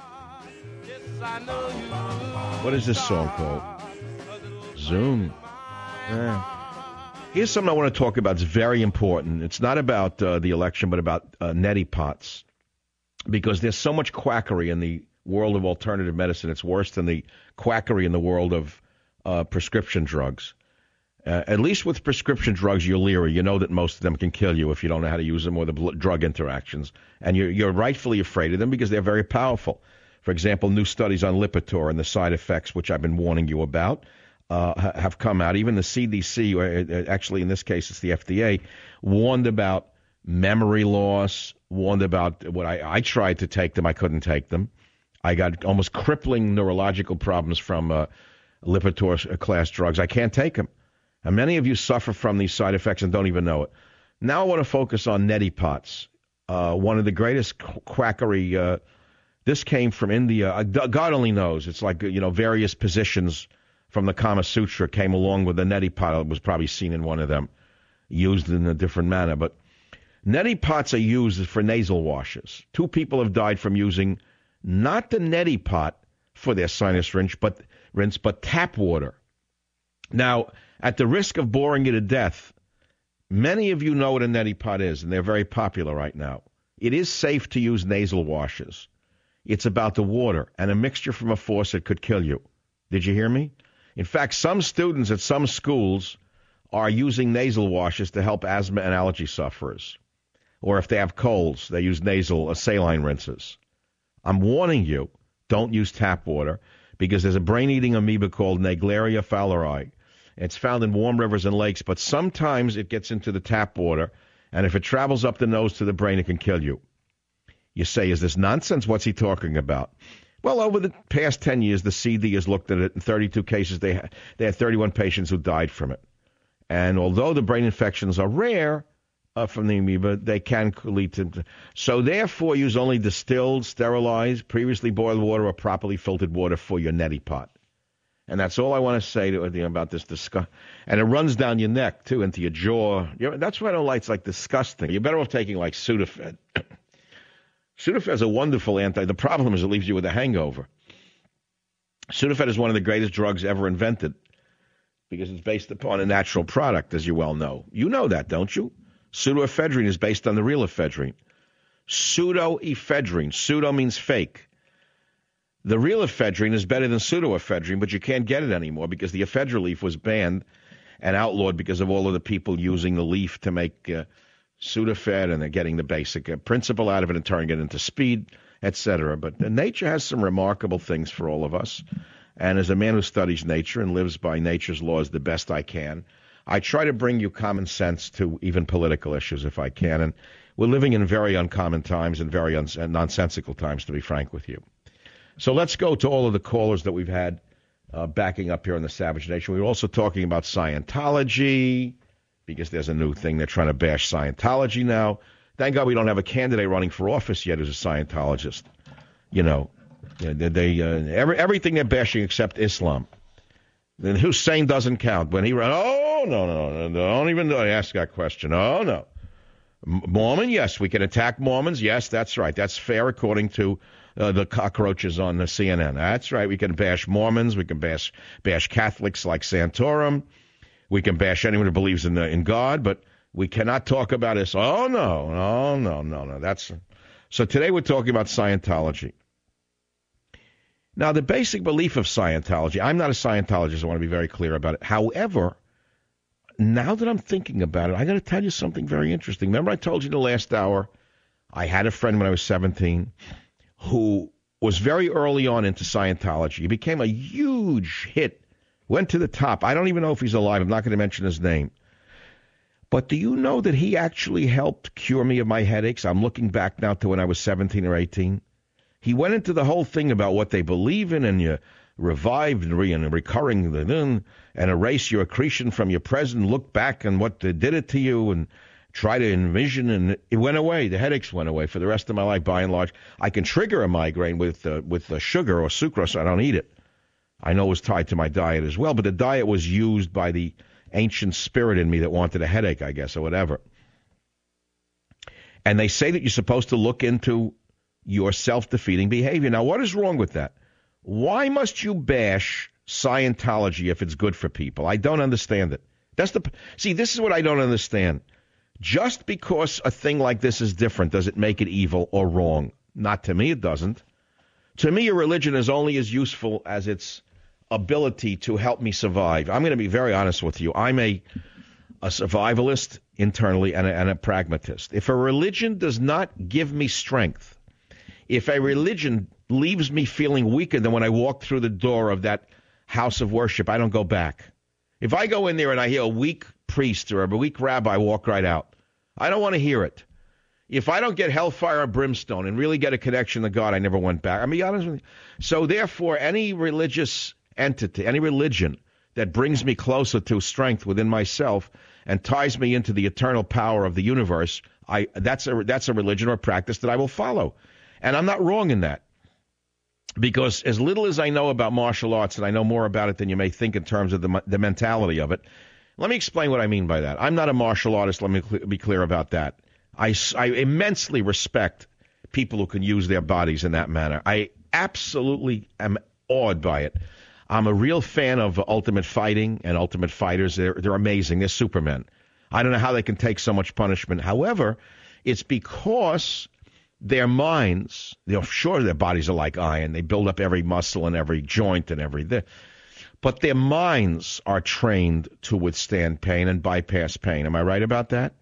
What is this song called? Zoom. Yeah. Here's something I want to talk about. It's very important. It's not about uh, the election, but about uh, neti pots, because there's so much quackery in the world of alternative medicine. It's worse than the quackery in the world of uh, prescription drugs. Uh, at least with prescription drugs, you're leery. You know that most of them can kill you if you don't know how to use them, or the bl- drug interactions. And you're, you're rightfully afraid of them because they're very powerful. For example, new studies on Lipitor and the side effects, which I've been warning you about, Uh, have come out. Even the C D C, or actually in this case it's the F D A, warned about memory loss, warned about what I, I tried to take them, I couldn't take them. I got almost crippling neurological problems from uh, Lipitor class drugs. I can't take them. And many of you suffer from these side effects and don't even know it. Now I want to focus on neti pots, uh, one of the greatest quackery. Uh, this came from India. Uh, God only knows. It's like, you know, various positions from the Kama Sutra came along with the neti pot. It was probably seen in one of them, used in a different manner. But neti pots are used for nasal washes. Two people have died from using not the neti pot for their sinus rinse, but rinse, but tap water. Now, at the risk of boring you to death, many of you know what a neti pot is, and they're very popular right now. It is safe to use nasal washes. It's about the water, and a mixture from a faucet could kill you. Did you hear me? In fact, some students at some schools are using nasal washes to help asthma and allergy sufferers. Or if they have colds, they use nasal uh, saline rinses. I'm warning you, don't use tap water, because there's a brain-eating amoeba called Naegleria fowleri. It's found in warm rivers and lakes, but sometimes it gets into the tap water, and if it travels up the nose to the brain, it can kill you. You say, is this nonsense? What's he talking about? Well, over the past ten years, the C D has looked at it. In thirty-two cases, they, ha- they had thirty-one patients who died from it. And although the brain infections are rare uh, from the amoeba, they can lead to... So therefore, use only distilled, sterilized, previously boiled water or properly filtered water for your neti pot. And that's all I want to say to you about this disgust. And it runs down your neck, too, into your jaw. You know, that's what I don't like. It's like disgusting. You're better off taking, like, Sudafed. Sudafed is a wonderful anti... The problem is it leaves you with a hangover. Sudafed is one of the greatest drugs ever invented because it's based upon a natural product, as you well know. You know that, don't you? Pseudoephedrine is based on the real ephedrine. Pseudoephedrine. Pseudo means fake. The real ephedrine is better than pseudoephedrine, but you can't get it anymore because the ephedra leaf was banned and outlawed because of all of the people using the leaf to make uh, Sudafed, and they're getting the basic uh, principle out of it and turning it into speed, et cetera. But uh, nature has some remarkable things for all of us. And as a man who studies nature and lives by nature's laws the best I can, I try to bring you common sense to even political issues if I can. And we're living in very uncommon times and very un- nonsensical times, to be frank with you. So let's go to all of the callers that we've had uh, backing up here in the Savage Nation. We were also talking about Scientology, because there's a new thing. They're trying to bash Scientology now. Thank God we don't have a candidate running for office yet who's a Scientologist. You know, they, they uh, every, everything they're bashing except Islam. Then Hussein doesn't count. When he ran, oh, no, no, no, don't even ask that question. Oh, no. Mormon, yes, we can attack Mormons. Yes, that's right. That's fair according to Uh, the cockroaches on the C N N. That's right. We can bash Mormons. We can bash bash Catholics like Santorum. We can bash anyone who believes in the, in God, but we cannot talk about this. Oh, no, no, no, no, no. That's so today we're talking about Scientology. Now, the basic belief of Scientology, I'm not a Scientologist. I want to be very clear about it. However, now that I'm thinking about it, I got to tell you something very interesting. Remember I told you the last hour, I had a friend when I was seventeen who was very early on into Scientology. He became a huge hit, went to the top. I don't even know if he's alive. I'm not going to mention his name. But do you know that he actually helped cure me of my headaches? I'm looking back now to when I was seventeen or eighteen. He went into the whole thing about what they believe in, and you revive and, re- and recurring and erase your accretion from your present, look back on what they did it to you, and try to envision, and it went away. The headaches went away for the rest of my life, by and large. I can trigger a migraine with uh, with uh, sugar or sucrose. I don't eat it. I know it was tied to my diet as well, but the diet was used by the ancient spirit in me that wanted a headache, I guess, or whatever. And they say that you're supposed to look into your self-defeating behavior. Now, what is wrong with that? Why must you bash Scientology if it's good for people? I don't understand it. That's the see, this is what I don't understand. Just because a thing like this is different, does it make it evil or wrong? Not to me, it doesn't. To me, a religion is only as useful as its ability to help me survive. I'm going to be very honest with you. I'm a, a survivalist internally and a, and a pragmatist. If a religion does not give me strength, if a religion leaves me feeling weaker than when I walk through the door of that house of worship, I don't go back. If I go in there and I hear a weak priest or a weak rabbi, walk right out. I don't want to hear it. If I don't get hellfire or brimstone and really get a connection to God, I never went back. I mean, honest with you. So therefore, any religious entity, any religion that brings me closer to strength within myself and ties me into the eternal power of the universe, I that's a that's a religion or practice that I will follow. And I'm not wrong in that. Because as little as I know about martial arts, and I know more about it than you may think in terms of the the mentality of it, let me explain what I mean by that. I'm not a martial artist. Let me cl- be clear about that. I, I immensely respect people who can use their bodies in that manner. I absolutely am awed by it. I'm a real fan of Ultimate Fighting and Ultimate Fighters. They're, they're amazing. They're supermen. I don't know how they can take so much punishment. However, it's because their minds, they're sure their bodies are like iron. They build up every muscle and every joint and everything. But their minds are trained to withstand pain and bypass pain. Am I right about that?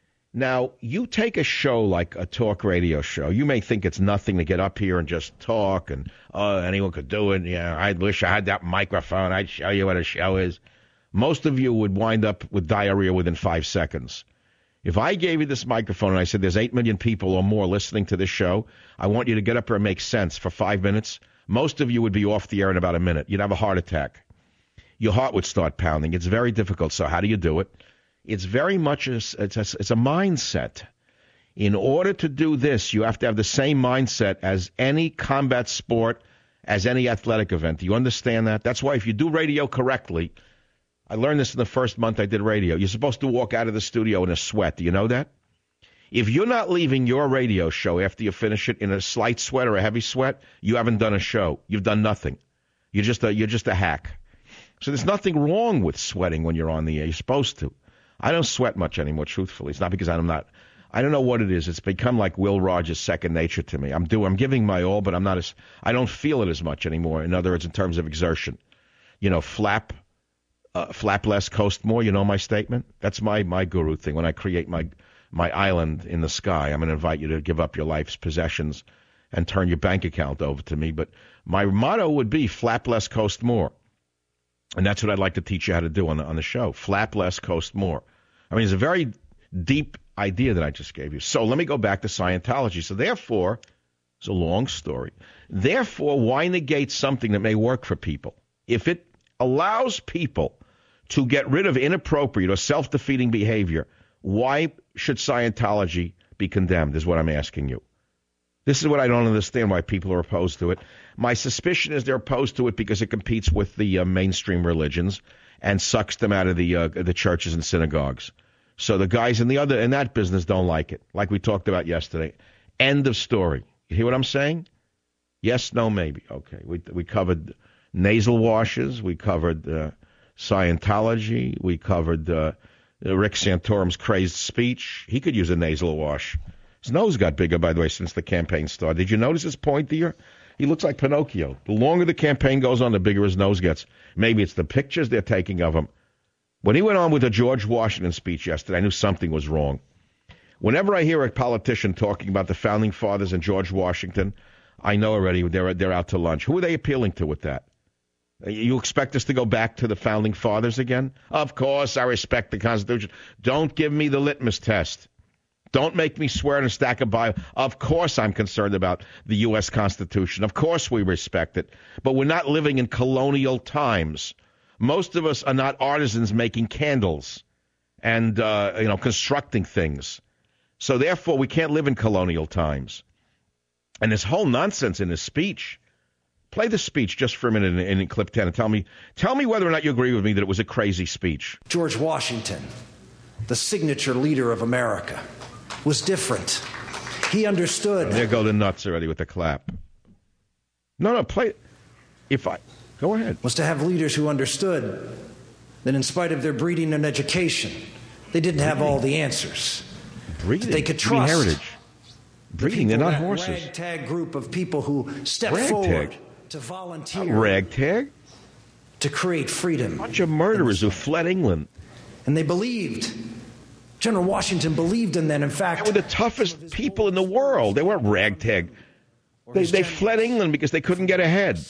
Now, you take a show like a talk radio show. You may think it's nothing to get up here and just talk and, oh, anyone could do it. Yeah, I wish I had that microphone. I'd show you what a show is. Most of you would wind up with diarrhea within five seconds. If I gave you this microphone and I said there's eight million people or more listening to this show, I want you to get up here and make sense for five minutes, most of you would be off the air in about a minute. You'd have a heart attack. Your heart would start pounding. It's very difficult. So how do you do it? It's very much a, it's, a, it's a mindset. In order to do this, you have to have the same mindset as any combat sport, as any athletic event. Do you understand that? That's why if you do radio correctly, I learned this in the first month I did radio, you're supposed to walk out of the studio in a sweat. Do you know that? If you're not leaving your radio show after you finish it in a slight sweat or a heavy sweat, you haven't done a show. You've done nothing. You're just a, you're just a hack. So there's nothing wrong with sweating when you're on the air. You're supposed to. I don't sweat much anymore, truthfully. It's not because I'm not. I don't know what it is. It's become like Will Rogers' second nature to me. I'm doing. I'm giving my all, but I'm not as. I don't feel it as much anymore. In other words, in terms of exertion, you know, flap, uh, flap less, coast more. You know my statement. That's my my guru thing. When I create my my island in the sky, I'm going to invite you to give up your life's possessions and turn your bank account over to me. But my motto would be flap less, coast more. And that's what I'd like to teach you how to do on the, on the show. Flap less, coast more. I mean, it's a very deep idea that I just gave you. So let me go back to Scientology. So therefore, it's a long story. Therefore, why negate something that may work for people? If it allows people to get rid of inappropriate or self-defeating behavior, why should Scientology be condemned is what I'm asking you. This is what I don't understand why people are opposed to it. My suspicion is they're opposed to it because it competes with the uh, mainstream religions and sucks them out of the uh, the churches and synagogues. So the guys in the other in that business don't like it, like we talked about yesterday. End of story. You hear what I'm saying? Yes, no, maybe. Okay. We we covered nasal washes. We covered uh, Scientology. We covered uh, Rick Santorum's crazed speech. He could use a nasal wash. His nose got bigger, by the way, since the campaign started. Did you notice his pointier? He looks like Pinocchio. The longer the campaign goes on, the bigger his nose gets. Maybe it's the pictures they're taking of him. When he went on with the George Washington speech yesterday, I knew something was wrong. Whenever I hear a politician talking about the Founding Fathers and George Washington, I know already they're, they're out to lunch. Who are they appealing to with that? You expect us to go back to the Founding Fathers again? Of course, I respect the Constitution. Don't give me the litmus test. Don't make me swear in a stack of Bible. Of course I'm concerned about the U S Constitution. Of course we respect it. But we're not living in colonial times. Most of us are not artisans making candles and, uh, you know, constructing things. So therefore, we can't live in colonial times. And this whole nonsense in his speech. Play the speech just for a minute in, in clip ten and tell me, tell me whether or not you agree with me that it was a crazy speech. George Washington, the signature leader of America, was different. He understood. And there go the nuts already with the clap. No, no, play it. If I go ahead. Was to have leaders who understood that in spite of their breeding and education, they didn't have all the answers. Breeding. They could trust. Heritage. Breeding. They're not horses. Ragtag group of people who stepped ragtag. forward to volunteer. A ragtag. To create freedom. A bunch of murderers who fled England. And they believed. General Washington believed in that. In fact, they were the toughest people in the world. They weren't ragtag. They, they fled England because they couldn't get ahead.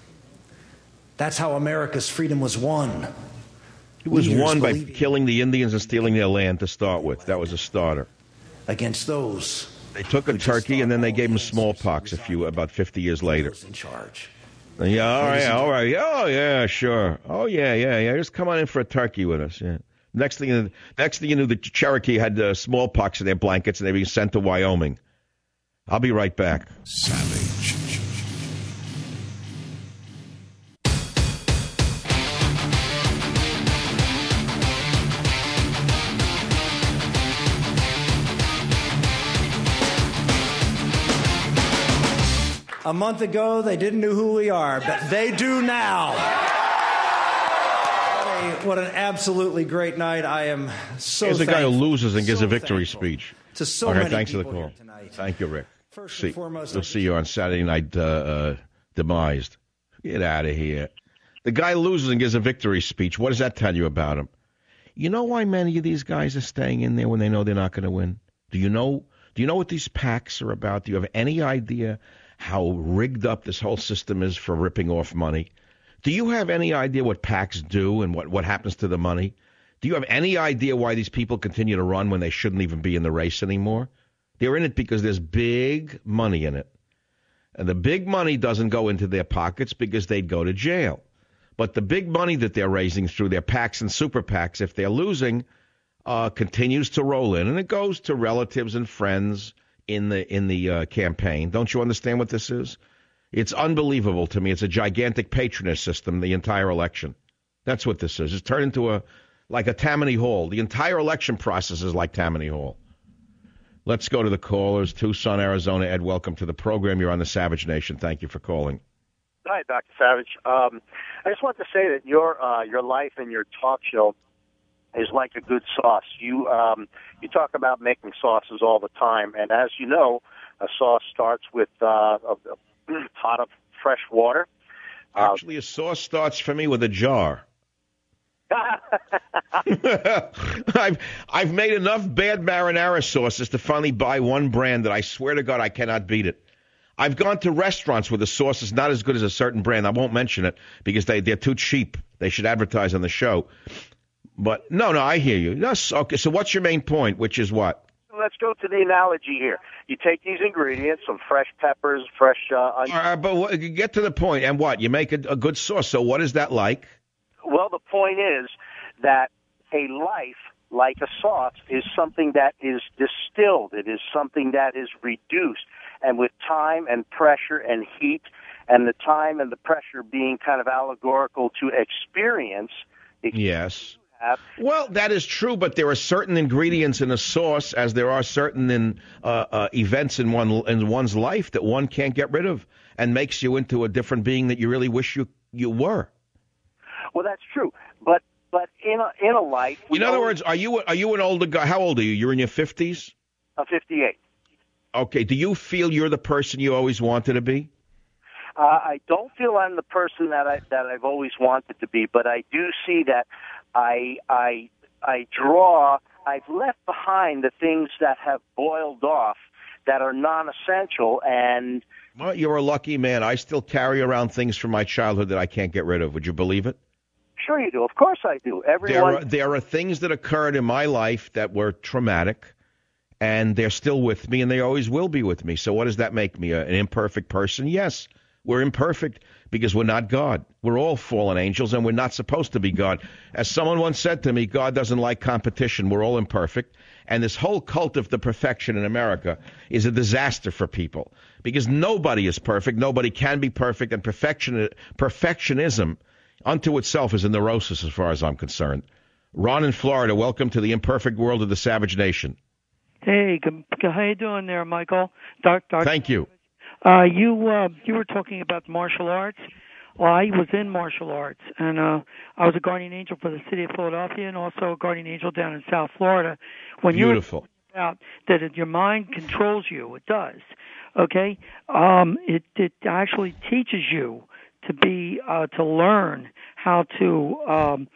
That's how America's freedom was won. It was won by killing the Indians and stealing their land to start with. That was a starter. Against those. They took a turkey and then they gave them smallpox a few, about fifty years later. In charge. Yeah, all right, all right. Oh, yeah, sure. Oh, yeah, yeah, yeah. Just come on in for a turkey with us, yeah. Next thing, next thing you knew, the Cherokee had uh, smallpox in their blankets, and they were sent to Wyoming. I'll be right back. Savage. A month ago, they didn't know who we are, but they do now. What, a, what an absolutely great night. I am so Here's a guy who loses and gives so a victory thankful speech. To so okay, many thanks for the people call. here tonight. Thank you, Rick. First see, and foremost, we'll see you on Saturday night, uh, uh, demised. Get out of here. The guy loses and gives a victory speech. What does that tell you about him? You know why many of these guys are staying in there when they know they're not going to win? Do you know? Do you know what these PACs are about? Do you have any idea how rigged up this whole system is for ripping off money? Do you have any idea what PACs do and what, what happens to the money? Do you have any idea why these people continue to run when they shouldn't even be in the race anymore? They're in it because there's big money in it. And the big money doesn't go into their pockets because they'd go to jail. But the big money that they're raising through their PACs and super PACs, if they're losing, uh, continues to roll in. And it goes to relatives and friends in the in the uh, campaign. Don't you understand what this is? It's unbelievable to me. It's a gigantic patronage system, the entire election. That's what this is. It's turned into a like a Tammany Hall. The entire election process is like Tammany Hall. Let's go to the callers. Tucson, Arizona. Ed, welcome to the program. You're on the Savage Nation. Thank you for calling. Hi, Doctor Savage. Um, I just want to say that your uh, your life and your talk show is like a good sauce. You um, you talk about making sauces all the time, and as you know, a sauce starts with uh, a, a pot of fresh water. Uh, Actually, a sauce starts for me with a jar. I've I've made enough bad marinara sauces to finally buy one brand that I swear to God I cannot beat it. I've gone to restaurants where the sauce is not as good as a certain brand. I won't mention it because they, they're too cheap. They should advertise on the show. But, no, no, I hear you. Yes, okay, so what's your main point, which is what? Let's go to the analogy here. You take these ingredients, some fresh peppers, fresh uh, onions. Uh, but what, get to the point, and what? You make a, a good sauce. So what is that like? Well, the point is that a life like a sauce is something that is distilled. It is something that is reduced. And with time and pressure and heat, and the time and the pressure being kind of allegorical to experience. Yes. Well, that is true, but there are certain ingredients in a sauce, as there are certain in uh, uh, events in one in one's life that one can't get rid of, and makes you into a different being that you really wish you you were. Well, that's true, but but in a in a life. In other words, are you are you an older guy? How old are you? You're in your fifties? I'm fifty-eight. Okay. Do you feel you're the person you always wanted to be? Uh, I don't feel I'm the person that I that I've always wanted to be, but I do see that I I I draw. I've left behind the things that have boiled off that are non-essential, and well, you're a lucky man. I still carry around things from my childhood that I can't get rid of. Would you believe it? Sure you do. Of course I do. Everyone. There are, there are things that occurred in my life that were traumatic, and they're still with me, and they always will be with me. So what does that make me, an imperfect person? Yes, we're imperfect because we're not God. We're all fallen angels, and we're not supposed to be God. As someone once said to me, God doesn't like competition. We're all imperfect. And this whole cult of the perfection in America is a disaster for people because nobody is perfect. Nobody can be perfect, and perfection, perfectionism unto itself is a neurosis as far as I'm concerned. Ron in Florida, welcome to the imperfect world of the Savage Nation. Hey, how you doing there, Michael? Doc, Doc. Thank you. Uh, you uh, you were talking about martial arts. Well, I was in martial arts, and uh, I was a guardian angel for the city of Philadelphia, and also a guardian angel down in South Florida. When Beautiful. You're about that it, your mind controls you, it does. Okay, um, it it actually teaches you to be uh, to learn how to um,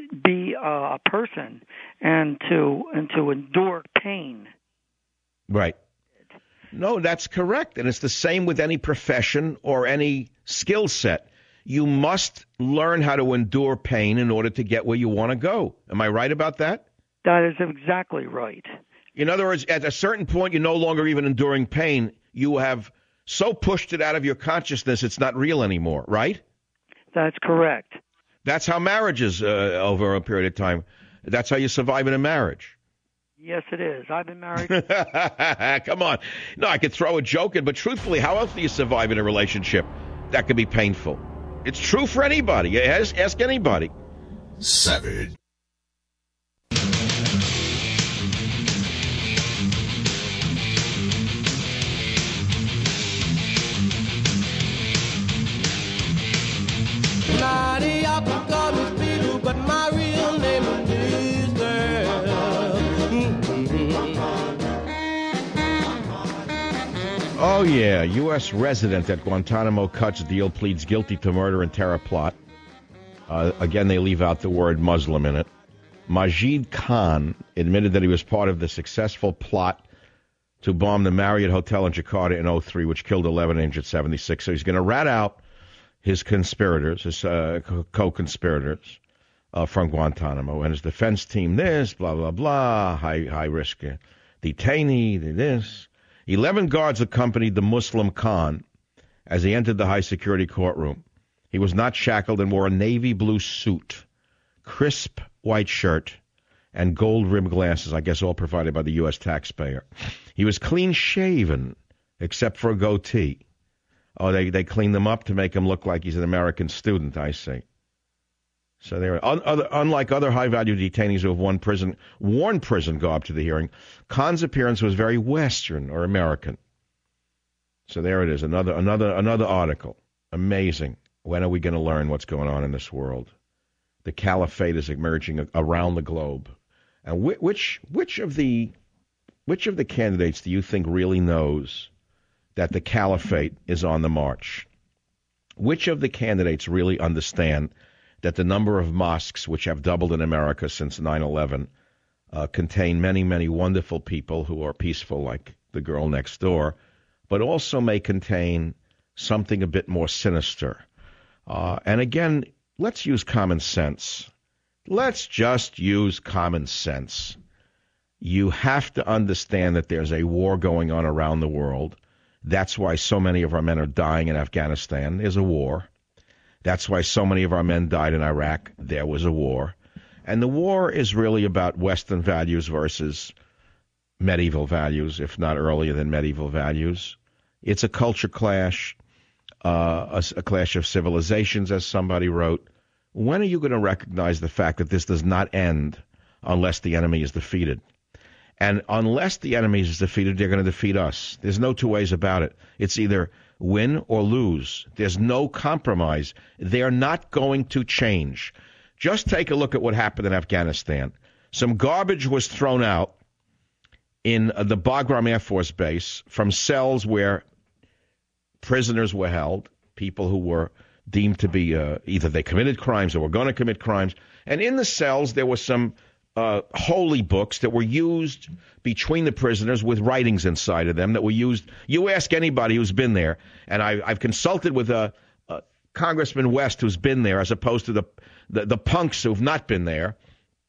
be uh, a person and to and to endure pain. Right. No, that's correct. And it's the same with any profession or any skill set. You must learn how to endure pain in order to get where you want to go. Am I right about that? That is exactly right. In other words, at a certain point, you're no longer even enduring pain. You have so pushed it out of your consciousness, it's not real anymore, right? That's correct. That's how marriages, uh, over a period of time, that's how you survive in a marriage. Yes, it is. I've been married. Come on. No, I could throw a joke in, but truthfully, how else do you survive in a relationship? That could be painful. It's true for anybody. Ask, ask anybody. Savage. Oh, yeah. U S resident at Guantanamo cuts deal, pleads guilty to murder and terror plot. Uh, again, they leave out the word Muslim in it. Majid Khan admitted that he was part of the successful plot to bomb the Marriott Hotel in Jakarta in oh three, which killed eleven, injured seventy-six. So he's going to rat out his conspirators, his uh, co-conspirators uh, from Guantanamo. And his defense team, this, blah, blah, blah, high, high risk uh, detainee, this. Eleven guards accompanied the Muslim Khan as he entered the high-security courtroom. He was not shackled and wore a navy blue suit, crisp white shirt, and gold-rimmed glasses, I guess all provided by the U S taxpayer. He was clean-shaven, except for a goatee. Oh, they, they cleaned him up to make him look like he's an American student, I see. So they were, un, other, unlike other high-value detainees who have worn prison, worn prison garb to the hearing, Khan's appearance was very Western or American. So there it is, another another another article. Amazing. When are we going to learn what's going on in this world? The caliphate is emerging around the globe. And which which of the which of the candidates do you think really knows that the caliphate is on the march? Which of the candidates really understand that the number of mosques, which have doubled in America since nine eleven, uh, contain many, many wonderful people who are peaceful, like the girl next door, but also may contain something a bit more sinister? Uh, and again, let's use common sense. Let's just use common sense. You have to understand that there's a war going on around the world. That's why so many of our men are dying in Afghanistan. There's a war. That's why so many of our men died in Iraq. There was a war. And the war is really about Western values versus medieval values, if not earlier than medieval values. It's a culture clash. Uh, a, a clash of civilizations, as somebody wrote. When are you going to recognize the fact that this does not end unless the enemy is defeated? And unless the enemy is defeated, they're going to defeat us. There's no two ways about it. It's either win or lose. There's no compromise. They're not going to change. Just take a look at what happened in Afghanistan. Some garbage was thrown out in the Bagram Air Force Base from cells where prisoners were held, people who were deemed to be uh, either they committed crimes or were going to commit crimes. And in the cells, there were some uh, holy books that were used between the prisoners with writings inside of them that were used. You ask anybody who's been there, and I, I've consulted with uh, uh, Congressman West, who's been there, as opposed to the, the, the punks who've not been there.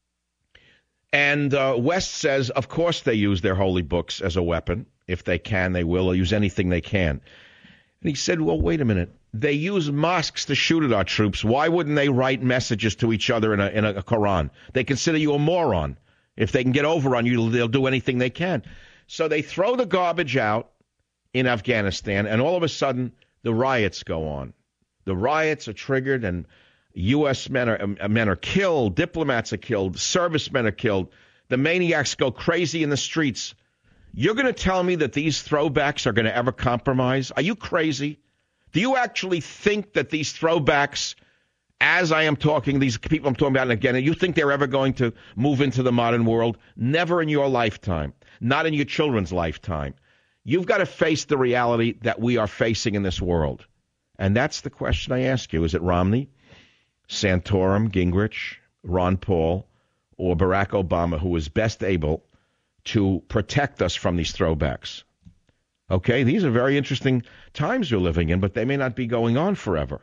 And uh, West says, of course, they use their holy books as a weapon. If they can, they will. They'll use anything they can. And he said, well, wait a minute. They use mosques to shoot at our troops. Why wouldn't they write messages to each other in a, in a Quran? They consider you a moron. If they can get over on you, they'll do anything they can. So they throw the garbage out in Afghanistan, and all of a sudden, the riots go on. The riots are triggered, and U S men are, uh, men are killed, diplomats are killed, servicemen are killed. The maniacs go crazy in the streets. You're going to tell me that these throwbacks are going to ever compromise? Are you crazy? Do you actually think that these throwbacks, as I am talking, these people I'm talking about again, you think they're ever going to move into the modern world? Never in your lifetime. Not in your children's lifetime. You've got to face the reality that we are facing in this world. And that's the question I ask you. Is it Romney, Santorum, Gingrich, Ron Paul, or Barack Obama, who is best able to protect us from these throwbacks? Okay, these are very interesting times we're living in, but they may not be going on forever.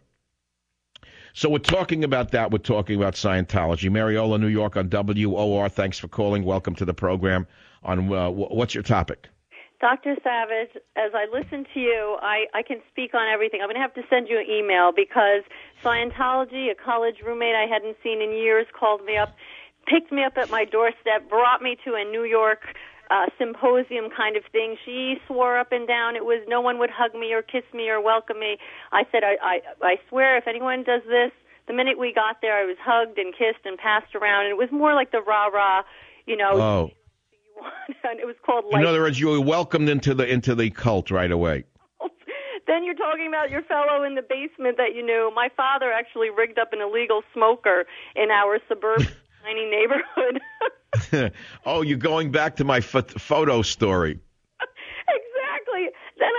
So we're talking about that. We're talking about Scientology. Mariola, New York on W O R. Thanks for calling. Welcome to the program. On uh, what's your topic? Doctor Savage, as I listen to you, I, I can speak on everything. I'm going to have to send you an email because Scientology, a college roommate I hadn't seen in years, called me up, picked me up at my doorstep, brought me to a New York uh, symposium kind of thing. She swore up and down it was no one would hug me or kiss me or welcome me. I said, I, I, I swear if anyone does this, the minute we got there, I was hugged and kissed and passed around. And it was more like the rah-rah, you know. Oh. And it was called Life. In other words, you were welcomed into the into the cult right away. Then you're talking about your fellow in the basement that you knew. My father actually rigged up an illegal smoker in our suburban tiny neighborhood. Oh, you're going back to my ph- photo story. Exactly. Then I just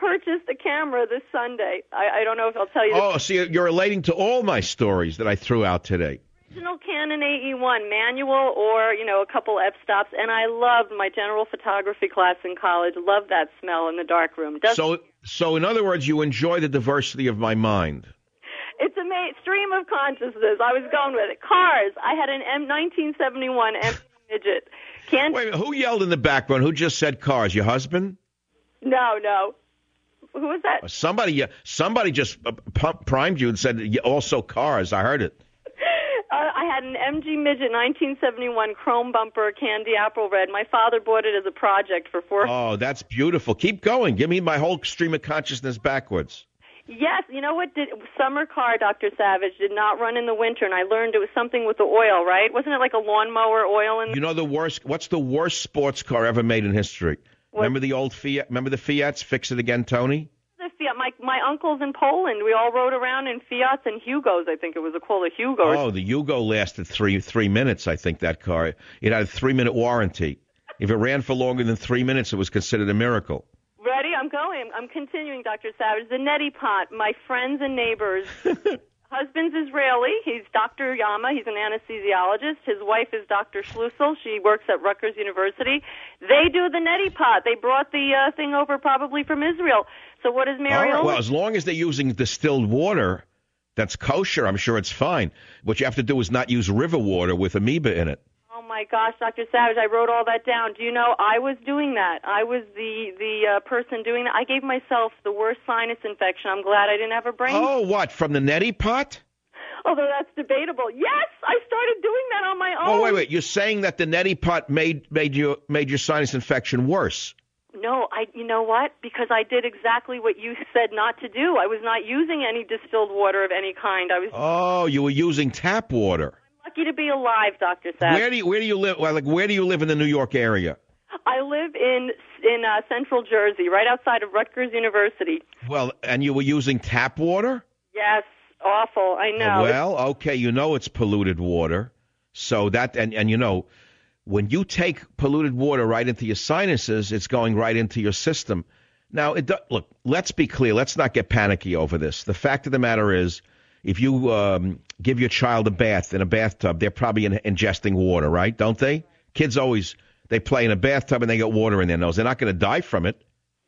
purchased a camera this Sunday. I, I don't know if I'll tell you. Oh, see, you're relating to all my stories that I threw out today. Original Canon A E one manual, or you know, a couple f-stops, and I loved my general photography class in college. Loved that smell in the dark room. Doesn't so, so in other words, you enjoy the diversity of my mind. It's a ma- stream of consciousness. I was going with it. Cars. I had an M nineteen seventy-one M midget. Can't. Wait, who yelled in the background? Who just said cars? Your husband? No, no. Who was that? Somebody, somebody just primed you and said also cars. I heard it. Uh, I had an M G Midget nineteen seventy-one chrome bumper, candy apple red. My father bought it as a project for four. Oh, that's beautiful. Keep going. Give me my whole stream of consciousness backwards. Yes, you know what? Did, summer car, Doctor Savage, did not run in the winter, and I learned it was something with the oil, right? Wasn't it like a lawnmower oil in the... You know the worst? What's the worst sports car ever made in history? What? Remember the old Fiat? Remember the Fiats? Fix it again, Tony? The Fiat. My my uncles in Poland, we all rode around in Fiats and Hugos. I think it was a called a Hugo. Oh, the Hugo lasted three three minutes. I think that car. It had a three minute warranty. If it ran for longer than three minutes, it was considered a miracle. Ready? I'm going. I'm continuing, Doctor Savage. The neti pot. My friends and neighbors. Husband's Israeli. He's Doctor Yama. He's an anesthesiologist. His wife is Doctor Schlussel. She works at Rutgers University. They do the neti pot. They brought the uh, thing over probably from Israel. So what is Mary? Right, well, as long as they're using distilled water, that's kosher. I'm sure it's fine. What you have to do is not use river water with amoeba in it. Oh my gosh, Doctor Savage, I wrote all that down. Do you know I was doing that? I was the the uh, person doing that. I gave myself the worst sinus infection. I'm glad I didn't have a brain. Oh, what, from the neti pot? Although that's debatable. Yes, I started doing that on my own. Oh, wait, wait. You're saying that the neti pot made made you made your sinus infection worse? No, I. You know what? Because I did exactly what you said not to do. I was not using any distilled water of any kind. I was. Oh, you were using tap water. Lucky to be alive, Doctor Savage. Where do you where do you live? Well, like where do you live in the New York area? I live in in uh, Central Jersey, right outside of Rutgers University. Well, and you were using tap water? Yes, awful. I know. Well, okay, you know it's polluted water, so that and and you know when you take polluted water right into your sinuses, it's going right into your system. Now, it do, look, let's be clear. Let's not get panicky over this. The fact of the matter is, if you um, give your child a bath in a bathtub, they're probably in, ingesting water, right? Don't they? Kids always, they play in a bathtub and they get water in their nose. They're not going to die from it.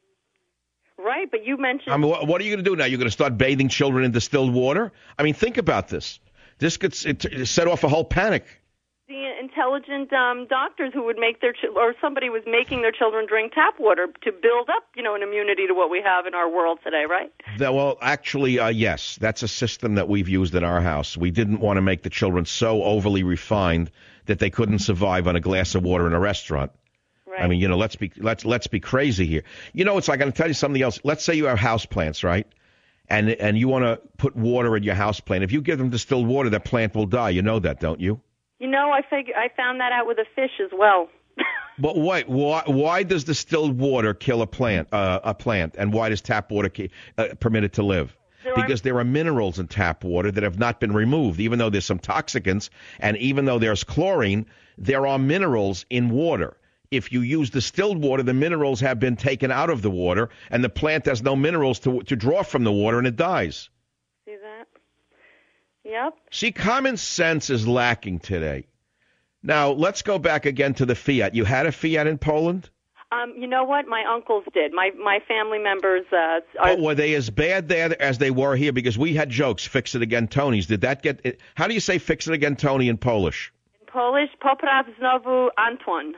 Right, but you mentioned... I mean, what, what are you going to do now? You're going to start bathing children in distilled water? I mean, think about this. This could it, it set off a whole panic. The intelligent um, doctors who would make their, ch- or somebody was making their children drink tap water to build up, you know, an immunity to what we have in our world today, right? That, well, actually, uh, yes, that's a system that we've used in our house. We didn't want to make the children so overly refined that they couldn't survive on a glass of water in a restaurant. Right. I mean, you know, let's be let's let's be crazy here. You know, it's like, I'm going to tell you something else. Let's say you have houseplants, right? And and you want to put water in your houseplant. If you give them distilled water, that plant will die. You know that, don't you? You know, I fig- I found that out with a fish as well. But wait, why, why does distilled water kill a plant? Uh, a plant, and why does tap water ke- uh, permit it to live? There because are... there are minerals in tap water that have not been removed. Even though there's some toxicants, and even though there's chlorine, there are minerals in water. If you use distilled water, the minerals have been taken out of the water, and the plant has no minerals to to draw from the water, and it dies. See that? Yep. See, common sense is lacking today. Now, let's go back again to the Fiat. You had a Fiat in Poland? Um, you know what? My uncles did. My my family members. Uh, are... Oh, were they as bad there as they were here? Because we had jokes, fix it again, Tonys. Did that get... How do you say fix it again, Tony, in Polish? In Polish, popraw znowu Antoine.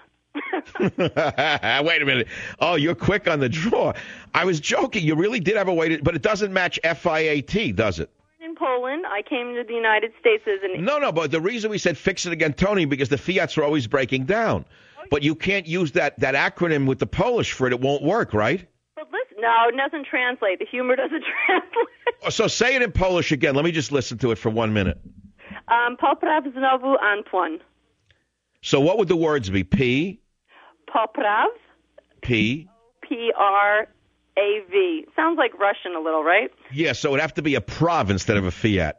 Wait a minute. Oh, you're quick on the draw. I was joking. You really did have a way to... But it doesn't match F I A T, does it? In Poland, I came to the United States as an... No, no, but the reason we said fix it again, Tony, because the Fiats are always breaking down. Oh, but you can't use that, that acronym with the Polish for it. It won't work, right? But listen, no, it doesn't translate. The humor doesn't translate. So say it in Polish again. Let me just listen to it for one minute. Um, popraw znowu Antoine. So what would the words be? P? Popraw. P? P R A V. Sounds like Russian a little, right? Yeah, so it'd have to be a Prav instead of a Fiat.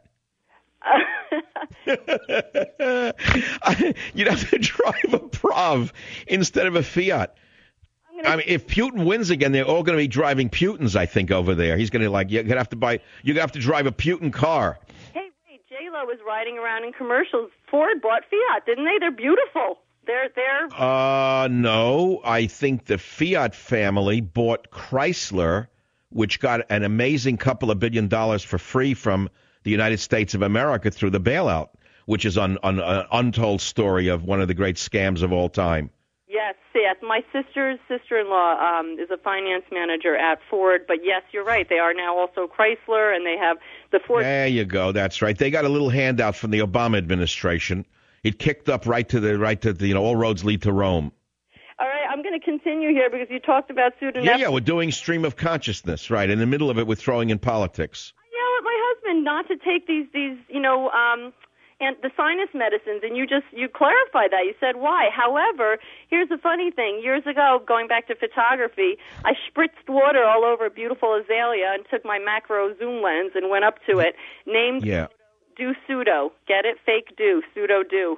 You'd have to drive a Prav instead of a Fiat. I mean, if Putin wins again, they're all going to be driving Putins, I think, over there. He's going to, like, you're going to have to buy, you're going to have to drive a Putin car. Hey, wait, J-Lo was riding around in commercials. Ford bought Fiat, didn't they? They're beautiful. They're, they're... Uh, no. I think the Fiat family bought Chrysler, which got an amazing couple of billion dollars for free from the United States of America through the bailout, which is an un, un, untold story of one of the great scams of all time. Yes, yes. My sister's sister-in-law um, is a finance manager at Ford, but yes, you're right. They are now also Chrysler, and they have the Ford. There you go. That's right. They got a little handout from the Obama administration. It kicked up right to the right to the, you know, all roads lead to Rome. All right, I'm going to continue here because you talked about pseudonym. Yeah, yeah, we're doing stream of consciousness, right? In the middle of it, we're throwing in politics. I yell at my husband not to take these these, you know, um, and the sinus medicines, and you just you clarified that. You said why. However, here's the funny thing. Years ago, going back to photography, I spritzed water all over a beautiful azalea and took my macro zoom lens and went up to it, named yeah. do pseudo. Get it? Fake do. Pseudo do.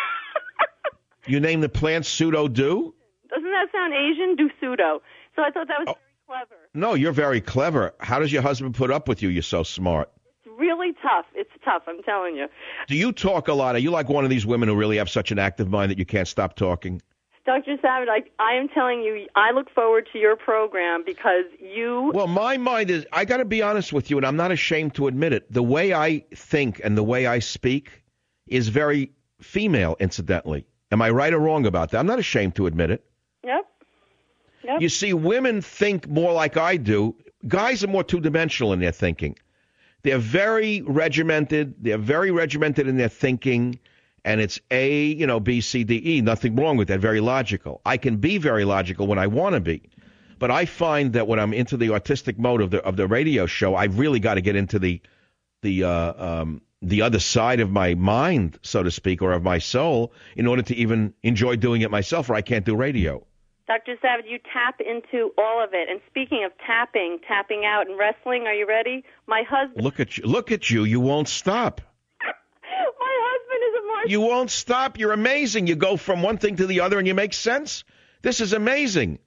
You name the plant pseudo do? Doesn't that sound Asian? Do pseudo. So I thought that was oh. very clever. No, you're very clever. How does your husband put up with you? You're so smart. Really tough. It's tough, I'm telling you. Do you talk a lot? Are you like one of these women who really have such an active mind that you can't stop talking? Doctor Savage, I, I am telling you, I look forward to your program because you... Well, my mind is, I got to be honest with you, and I'm not ashamed to admit it. The way I think and the way I speak is very female, incidentally. Am I right or wrong about that? I'm not ashamed to admit it. Yep. Yep. You see, women think more like I do. Guys are more two-dimensional in their thinking. They're very regimented. They're very regimented in their thinking, and it's A, you know, B, C, D, E. Nothing wrong with that. Very logical. I can be very logical when I want to be, but I find that when I'm into the artistic mode of the of the radio show, I've really got to get into the the uh, um, the other side of my mind, so to speak, or of my soul, in order to even enjoy doing it myself, or I can't do radio. Doctor Savage, you tap into all of it. And speaking of tapping, tapping out and wrestling, are you ready? My husband... Look at you. Look at you. You won't stop. My husband is a martial... You won't stop. You're amazing. You go from one thing to the other and you make sense. This is amazing.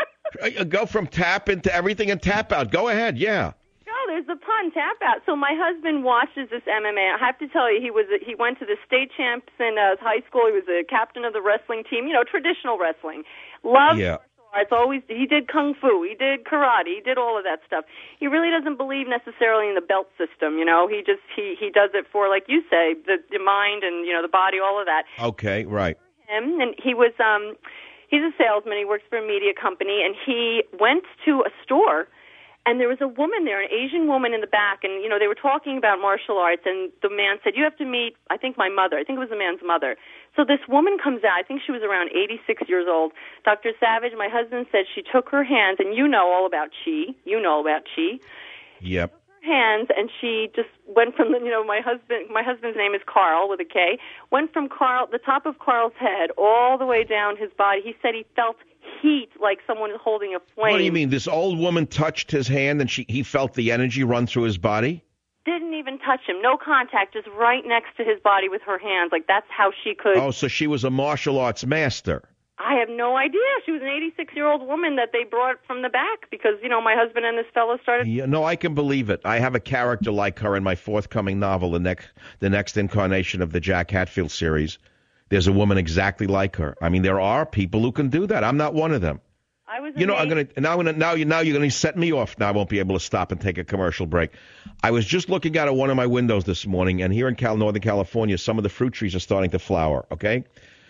Go from tap into everything and tap out. Go ahead. Yeah. Oh, there's the pun, tap out. So my husband watches this M M A. I have to tell you, he was a, he went to the state champs in uh, high school. He was a captain of the wrestling team, you know, traditional wrestling. Loved yeah. martial arts. Always, he did kung fu, he did karate, he did all of that stuff. He really doesn't believe necessarily in the belt system, you know. He just he he does it for, like you say, the, the mind and, you know, the body, all of that. Okay, right. Him and he was um he's a salesman. He works for a media company, and he went to a store. And there was a woman there, an Asian woman in the back, and, you know, they were talking about martial arts, and the man said, you have to meet, I think, my mother. I think it was the man's mother. So this woman comes out. I think she was around eighty-six years old. Doctor Savage, my husband said she took her hands, and you know all about Qi. You know about Qi. Yep. Hands, and she just went from the, you know, my husband, my husband's name is Carl with a K, went from Carl, the top of Carl's head all the way down his body. He said he felt heat like someone is holding a flame. What do you mean? This old woman touched his hand and she he felt the energy run through his body? Didn't even touch him. No contact, just right next to his body with her hands. Like, that's how she could. Oh, so she was a martial arts master. I have no idea. She was an eighty-six-year-old woman that they brought from the back because, you know, my husband and this fellow started... Yeah, no, I can believe it. I have a character like her in my forthcoming novel, the next, the next incarnation of the Jack Hatfield series. There's a woman exactly like her. I mean, there are people who can do that. I'm not one of them. I was you know, amazed. I'm gonna now. I'm gonna, now you now you're going to set me off. Now I won't be able to stop and take a commercial break. I was just looking out of one of my windows this morning, and here in Cal, Northern California, some of the fruit trees are starting to flower. Okay,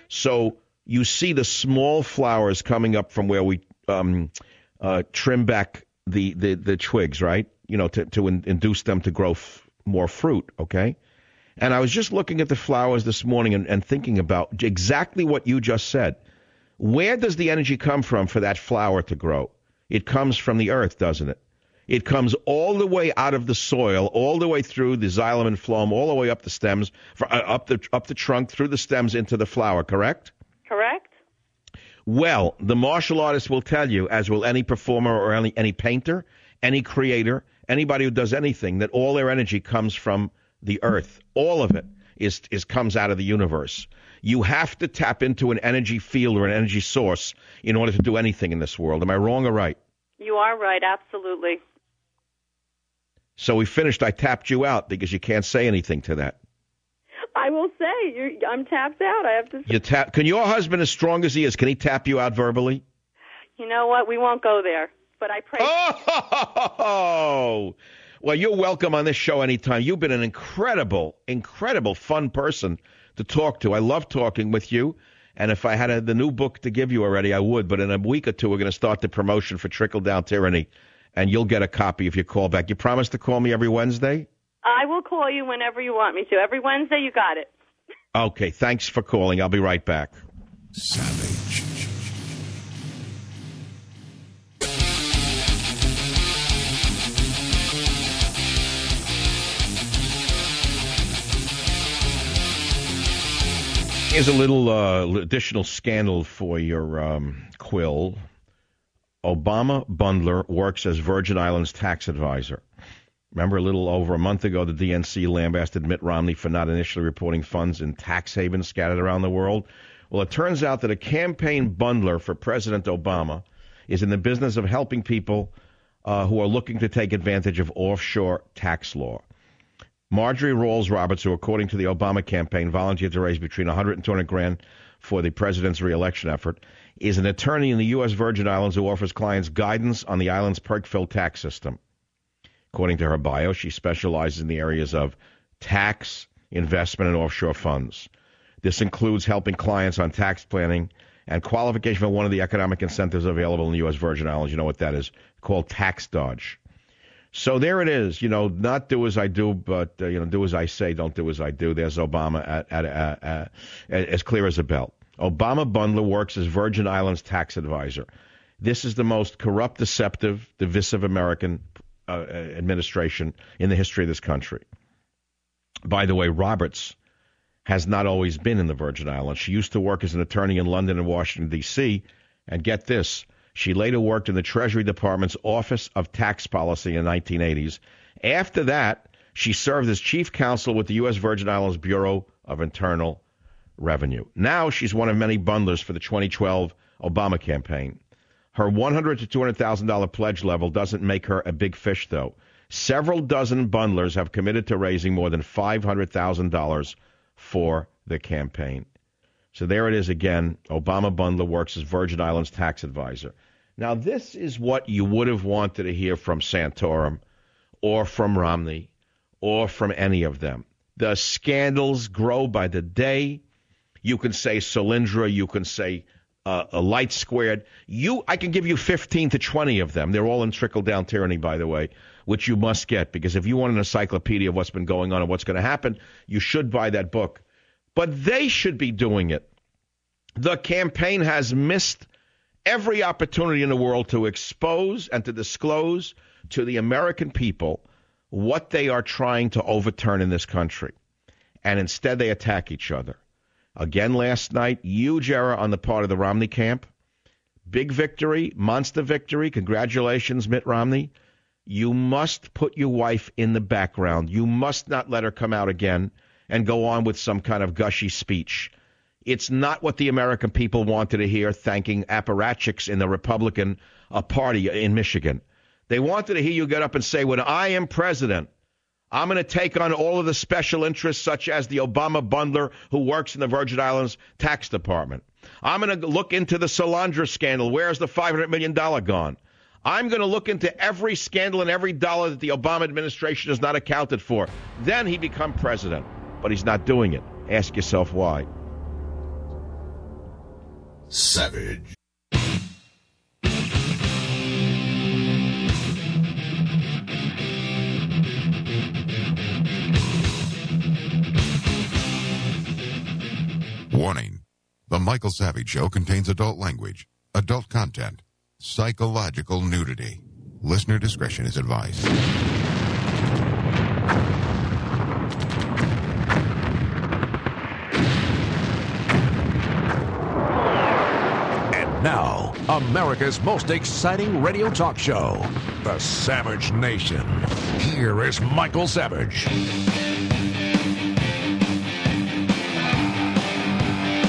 so you see the small flowers coming up from where we um, uh, trim back the, the, the twigs, right? You know, to to in, induce them to grow f- more fruit. Okay. And I was just looking at the flowers this morning and, and thinking about exactly what you just said. Where does the energy come from for that flower to grow? It comes from the earth, doesn't it? It comes all the way out of the soil, all the way through the xylem and phloem, all the way up the stems, uh, up the up the trunk, through the stems into the flower, correct? Correct. Well, the martial artist will tell you, as will any performer or any, any painter, any creator, anybody who does anything, that all their energy comes from the earth. All of it is is comes out of the universe. You have to tap into an energy field or an energy source in order to do anything in this world. Am I wrong or right? You are right, absolutely. So we finished. I tapped you out because you can't say anything to that. I will say, you're, I'm tapped out. I have to say. You tap. Can your husband, as strong as he is, can he tap you out verbally? You know what? We won't go there, but I pray. Oh, well, you're welcome on this show anytime. You've been an incredible, incredible, fun person to talk to. I love talking with you. And if I had a, the new book to give you already, I would. But in a week or two, we're going to start the promotion for Trickle Down Tyranny. And you'll get a copy if you call back. You promise to call me every Wednesday? I will call you whenever you want me to. Every Wednesday, you got it. Okay, thanks for calling. I'll be right back. Savage. Here's a little uh, additional scandal for your um, quill. Obama bundler works as Virgin Islands tax advisor. Remember, a little over a month ago, the D N C lambasted Mitt Romney for not initially reporting funds in tax havens scattered around the world. Well, it turns out that a campaign bundler for President Obama is in the business of helping people uh, who are looking to take advantage of offshore tax law. Marjorie Rawls Roberts, who, according to the Obama campaign, volunteered to raise between one hundred and two hundred grand for the president's reelection effort, is an attorney in the U S Virgin Islands who offers clients guidance on the island's perk-filled tax system. According to her bio, she specializes in the areas of tax, investment, and offshore funds. This includes helping clients on tax planning and qualification for one of the economic incentives available in the U S Virgin Islands. You know what that is, called tax dodge. So there it is, you know, not do as I do, but, uh, you know, do as I say, don't do as I do. There's Obama at, at, at, at, at, as clear as a bell. Obama bundler works as Virgin Islands tax advisor. This is the most corrupt, deceptive, divisive American uh, administration in the history of this country. By the way, Roberts has not always been in the Virgin Islands. She used to work as an attorney in London and Washington, D C, and get this, she later worked in the Treasury Department's Office of Tax Policy in the nineteen eighties. After that, she served as chief counsel with the U S Virgin Islands Bureau of Internal Revenue. Now she's one of many bundlers for the twenty twelve Obama campaign. Her one hundred thousand to two hundred thousand dollars pledge level doesn't make her a big fish, though. Several dozen bundlers have committed to raising more than five hundred thousand dollars for the campaign. So there it is again. Obama bundler works as Virgin Islands tax advisor. Now, this is what you would have wanted to hear from Santorum or from Romney or from any of them. The scandals grow by the day. You can say Solyndra. You can say uh, a light squared. You, I can give you fifteen to twenty of them. They're all in Trickle Down Tyranny, by the way, which you must get, because if you want an encyclopedia of what's been going on and what's going to happen, you should buy that book. But they should be doing it. The campaign has missed every opportunity in the world to expose and to disclose to the American people what they are trying to overturn in this country. And instead they attack each other. Again last night, huge error on the part of the Romney camp. Big victory, monster victory. Congratulations, Mitt Romney. You must put your wife in the background. You must not let her come out again and go on with some kind of gushy speech. It's not what the American people wanted to hear, thanking apparatchiks in the Republican uh, Party in Michigan. They wanted to hear you get up and say, when I am president, I'm going to take on all of the special interests, such as the Obama bundler who works in the Virgin Islands Tax Department. I'm going to look into the Solyndra scandal. Where's the five hundred million dollars gone? I'm going to look into every scandal and every dollar that the Obama administration has not accounted for. Then he become president. But he's not doing it. Ask yourself why. Savage. Warning. The Michael Savage Show contains adult language, adult content, psychological nudity. Listener discretion is advised. Now, America's most exciting radio talk show, The Savage Nation. Here is Michael Savage.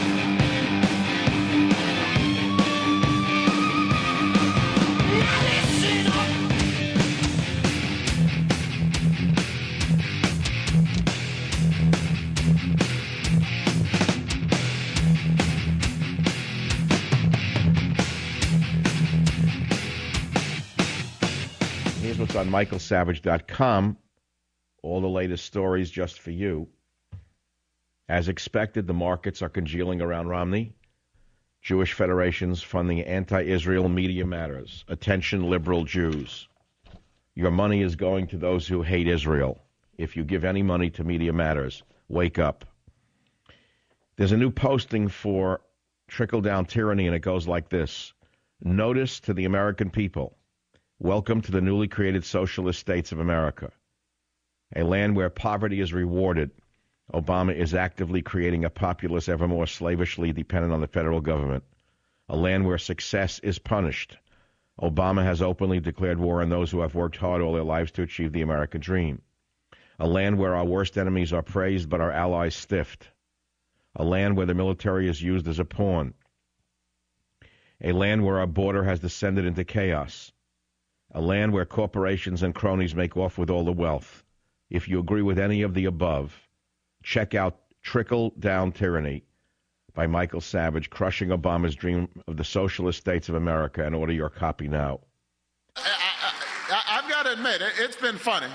Here's what's on Michael Savage dot com. All the latest stories just for you. As expected, the markets are congealing around Romney. Jewish federations funding anti-Israel media matters. Attention, liberal Jews. Your money is going to those who hate Israel. If you give any money to Media Matters, wake up. There's a new posting for trickle-down tyranny, and it goes like this. Notice to the American people. Welcome to the newly created socialist states of America. A land where poverty is rewarded. Obama is actively creating a populace ever more slavishly dependent on the federal government. A land where success is punished. Obama has openly declared war on those who have worked hard all their lives to achieve the American dream. A land where our worst enemies are praised but our allies stiffed. A land where the military is used as a pawn. A land where our border has descended into chaos. A land where corporations and cronies make off with all the wealth. If you agree with any of the above, check out Trickle Down Tyranny by Michael Savage, Crushing Obama's Dream of the Socialist States of America, and order your copy now. I, I, I, I've got to admit, it, it's been funny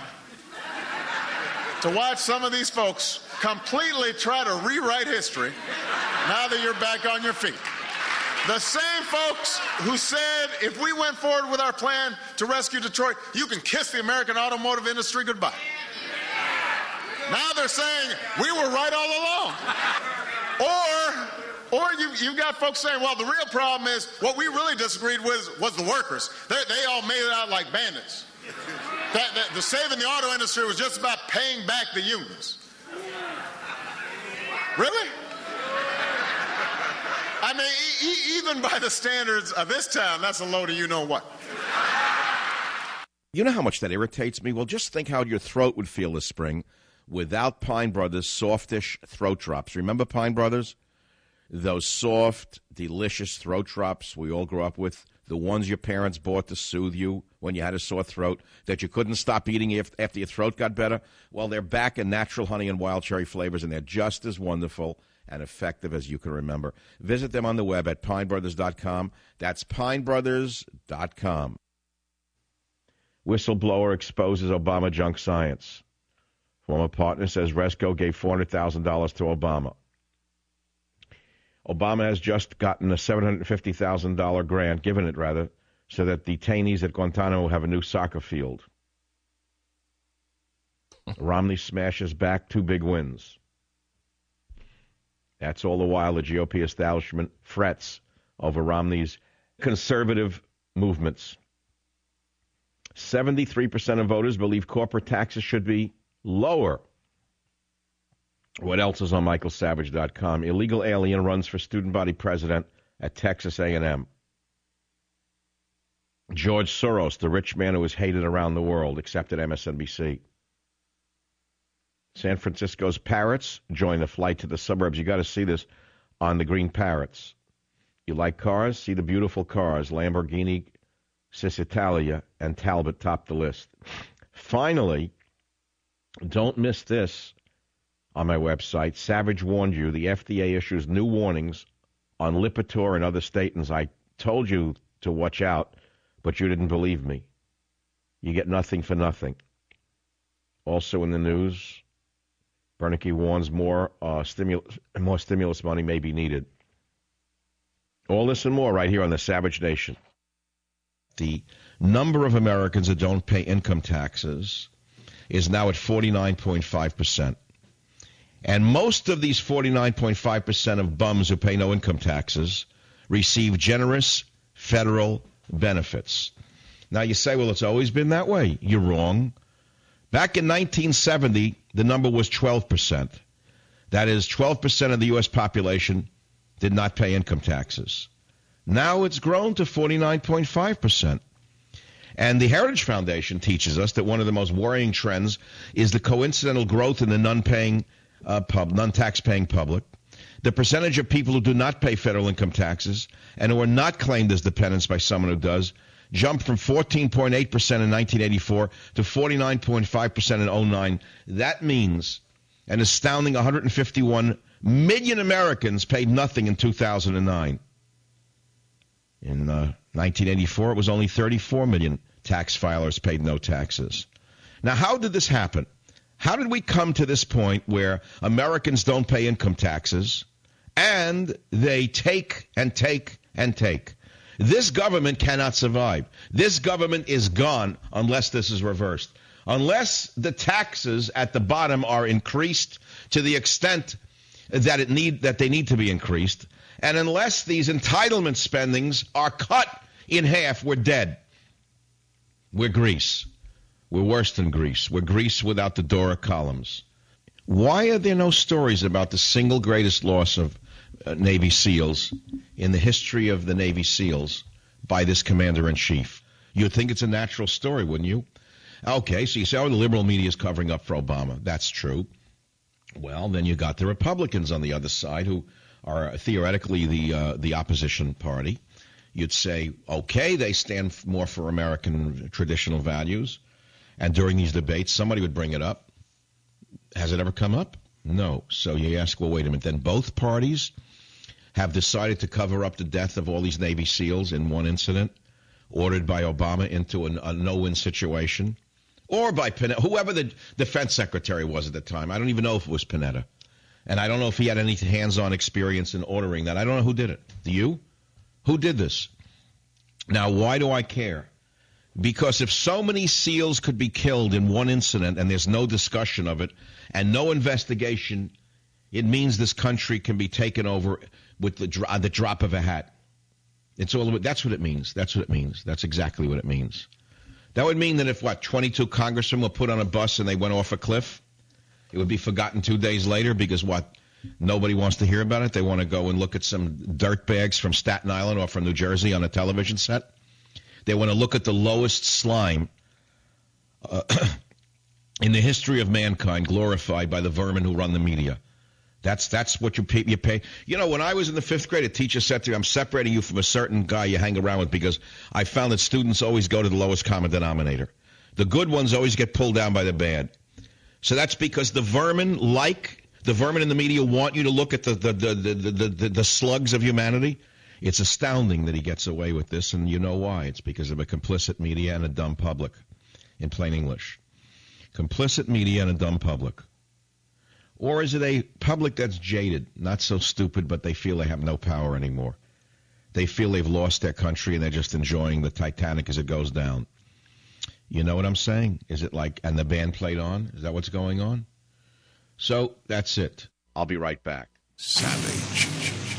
to watch some of these folks completely try to rewrite history now that you're back on your feet. The same folks who said if we went forward with our plan to rescue Detroit, you can kiss the American automotive industry goodbye. Now they're saying we were right all along. Or or you, you've got folks saying, well, the real problem is what we really disagreed with was the workers. They're, they all made it out like bandits. That, that the saving the auto industry was just about paying back the unions. Really? I mean, e- e- even by the standards of this town, that's a load of you-know-what. You know how much that irritates me? Well, just think how your throat would feel this spring without Pine Brothers softish throat drops. Remember Pine Brothers? Those soft, delicious throat drops we all grew up with, the ones your parents bought to soothe you when you had a sore throat that you couldn't stop eating after your throat got better. Well, they're back in natural honey and wild cherry flavors, and they're just as wonderful and effective as you can remember. Visit them on the web at pine brothers dot com. That's pine brothers dot com. Whistleblower exposes Obama junk science. Former partner says Resco gave four hundred thousand dollars to Obama. Obama has just gotten a seven hundred fifty thousand dollars grant, given it rather, so that detainees at Guantanamo have a new soccer field. Romney smashes back two big wins. That's all the while the G O P establishment frets over Romney's conservative movements. seventy-three percent of voters believe corporate taxes should be lower. What else is on Michael Savage dot com? Illegal alien runs for student body president at Texas A and M. George Soros, the rich man who is hated around the world, except at M S N B C. San Francisco's Parrots join the flight to the suburbs. You got to see this on the Green Parrots. You like cars? See the beautiful cars. Lamborghini, Cisitalia, and Talbot top the list. Finally, don't miss this on my website. Savage warned you. The F D A issues new warnings on Lipitor and other statins. I told you to watch out, but you didn't believe me. You get nothing for nothing. Also in the news, Bernanke warns more, uh, stimulus, more stimulus money may be needed. All this and more right here on the Savage Nation. The number of Americans that don't pay income taxes is now at forty-nine point five percent. And most of these forty-nine point five percent of bums who pay no income taxes receive generous federal benefits. Now you say, well, it's always been that way. You're wrong. Back in nineteen seventy, the number was twelve percent. That is, twelve percent of the U S population did not pay income taxes. Now it's grown to forty-nine point five percent. And the Heritage Foundation teaches us that one of the most worrying trends is the coincidental growth in the non-paying uh, pub, non-tax-paying public. The percentage of people who do not pay federal income taxes and who are not claimed as dependents by someone who does jumped from fourteen point eight percent in nineteen eighty-four to forty-nine point five percent in oh nine. That means an astounding one hundred fifty-one million Americans paid nothing in two thousand nine. In uh, nineteen eighty-four, it was only thirty-four million. tax filers paid no taxes. Now, how did this happen? How did we come to this point where Americans don't pay income taxes and they take and take and take? This government cannot survive. This government is gone unless this is reversed. Unless the taxes at the bottom are increased to the extent that it need that they need to be increased, and unless these entitlement spendings are cut in half, we're dead. We're Greece. We're worse than Greece. We're Greece without the Doric columns. Why are there no stories about the single greatest loss of uh, Navy SEALs in the history of the Navy SEALs by this commander-in-chief? You'd think it's a natural story, wouldn't you? Okay, so you say, oh, the liberal media is covering up for Obama. That's true. Well, then you got the Republicans on the other side who are theoretically the uh, the opposition party. You'd say, okay, they stand more for American traditional values. And during these debates, somebody would bring it up. Has it ever come up? No. So you ask, well, wait a minute. Then both parties have decided to cover up the death of all these Navy SEALs in one incident, ordered by Obama into a, a no-win situation, or by Panetta, whoever the defense secretary was at the time. I don't even know if it was Panetta. And I don't know if he had any hands-on experience in ordering that. I don't know who did it. Do you? Who did this? Now, why do I care? Because if so many SEALs could be killed in one incident and there's no discussion of it and no investigation, it means this country can be taken over with the, uh, the drop of a hat. It's all. That's what it means. That's what it means. That's exactly what it means. That would mean that if, what, twenty-two congressmen were put on a bus and they went off a cliff, it would be forgotten two days later because, what, nobody wants to hear about it? They want to go and look at some dirtbags from Staten Island or from New Jersey on a television set? They want to look at the lowest slime uh, in the history of mankind glorified by the vermin who run the media. That's that's what you pay, you pay. You know, when I was in the fifth grade, a teacher said to me, I'm separating you from a certain guy you hang around with because I found that students always go to the lowest common denominator. The good ones always get pulled down by the bad. So that's because the vermin, like the vermin in the media, want you to look at the the the the, the, the, the slugs of humanity. It's astounding that he gets away with this, and you know why. It's because of a complicit media and a dumb public, in plain English. Complicit media and a dumb public. Or is it a public that's jaded, not so stupid, but they feel they have no power anymore? They feel they've lost their country, and they're just enjoying the Titanic as it goes down. You know what I'm saying? Is it like, and the band played on? Is that what's going on? So, that's it. I'll be right back. Savage.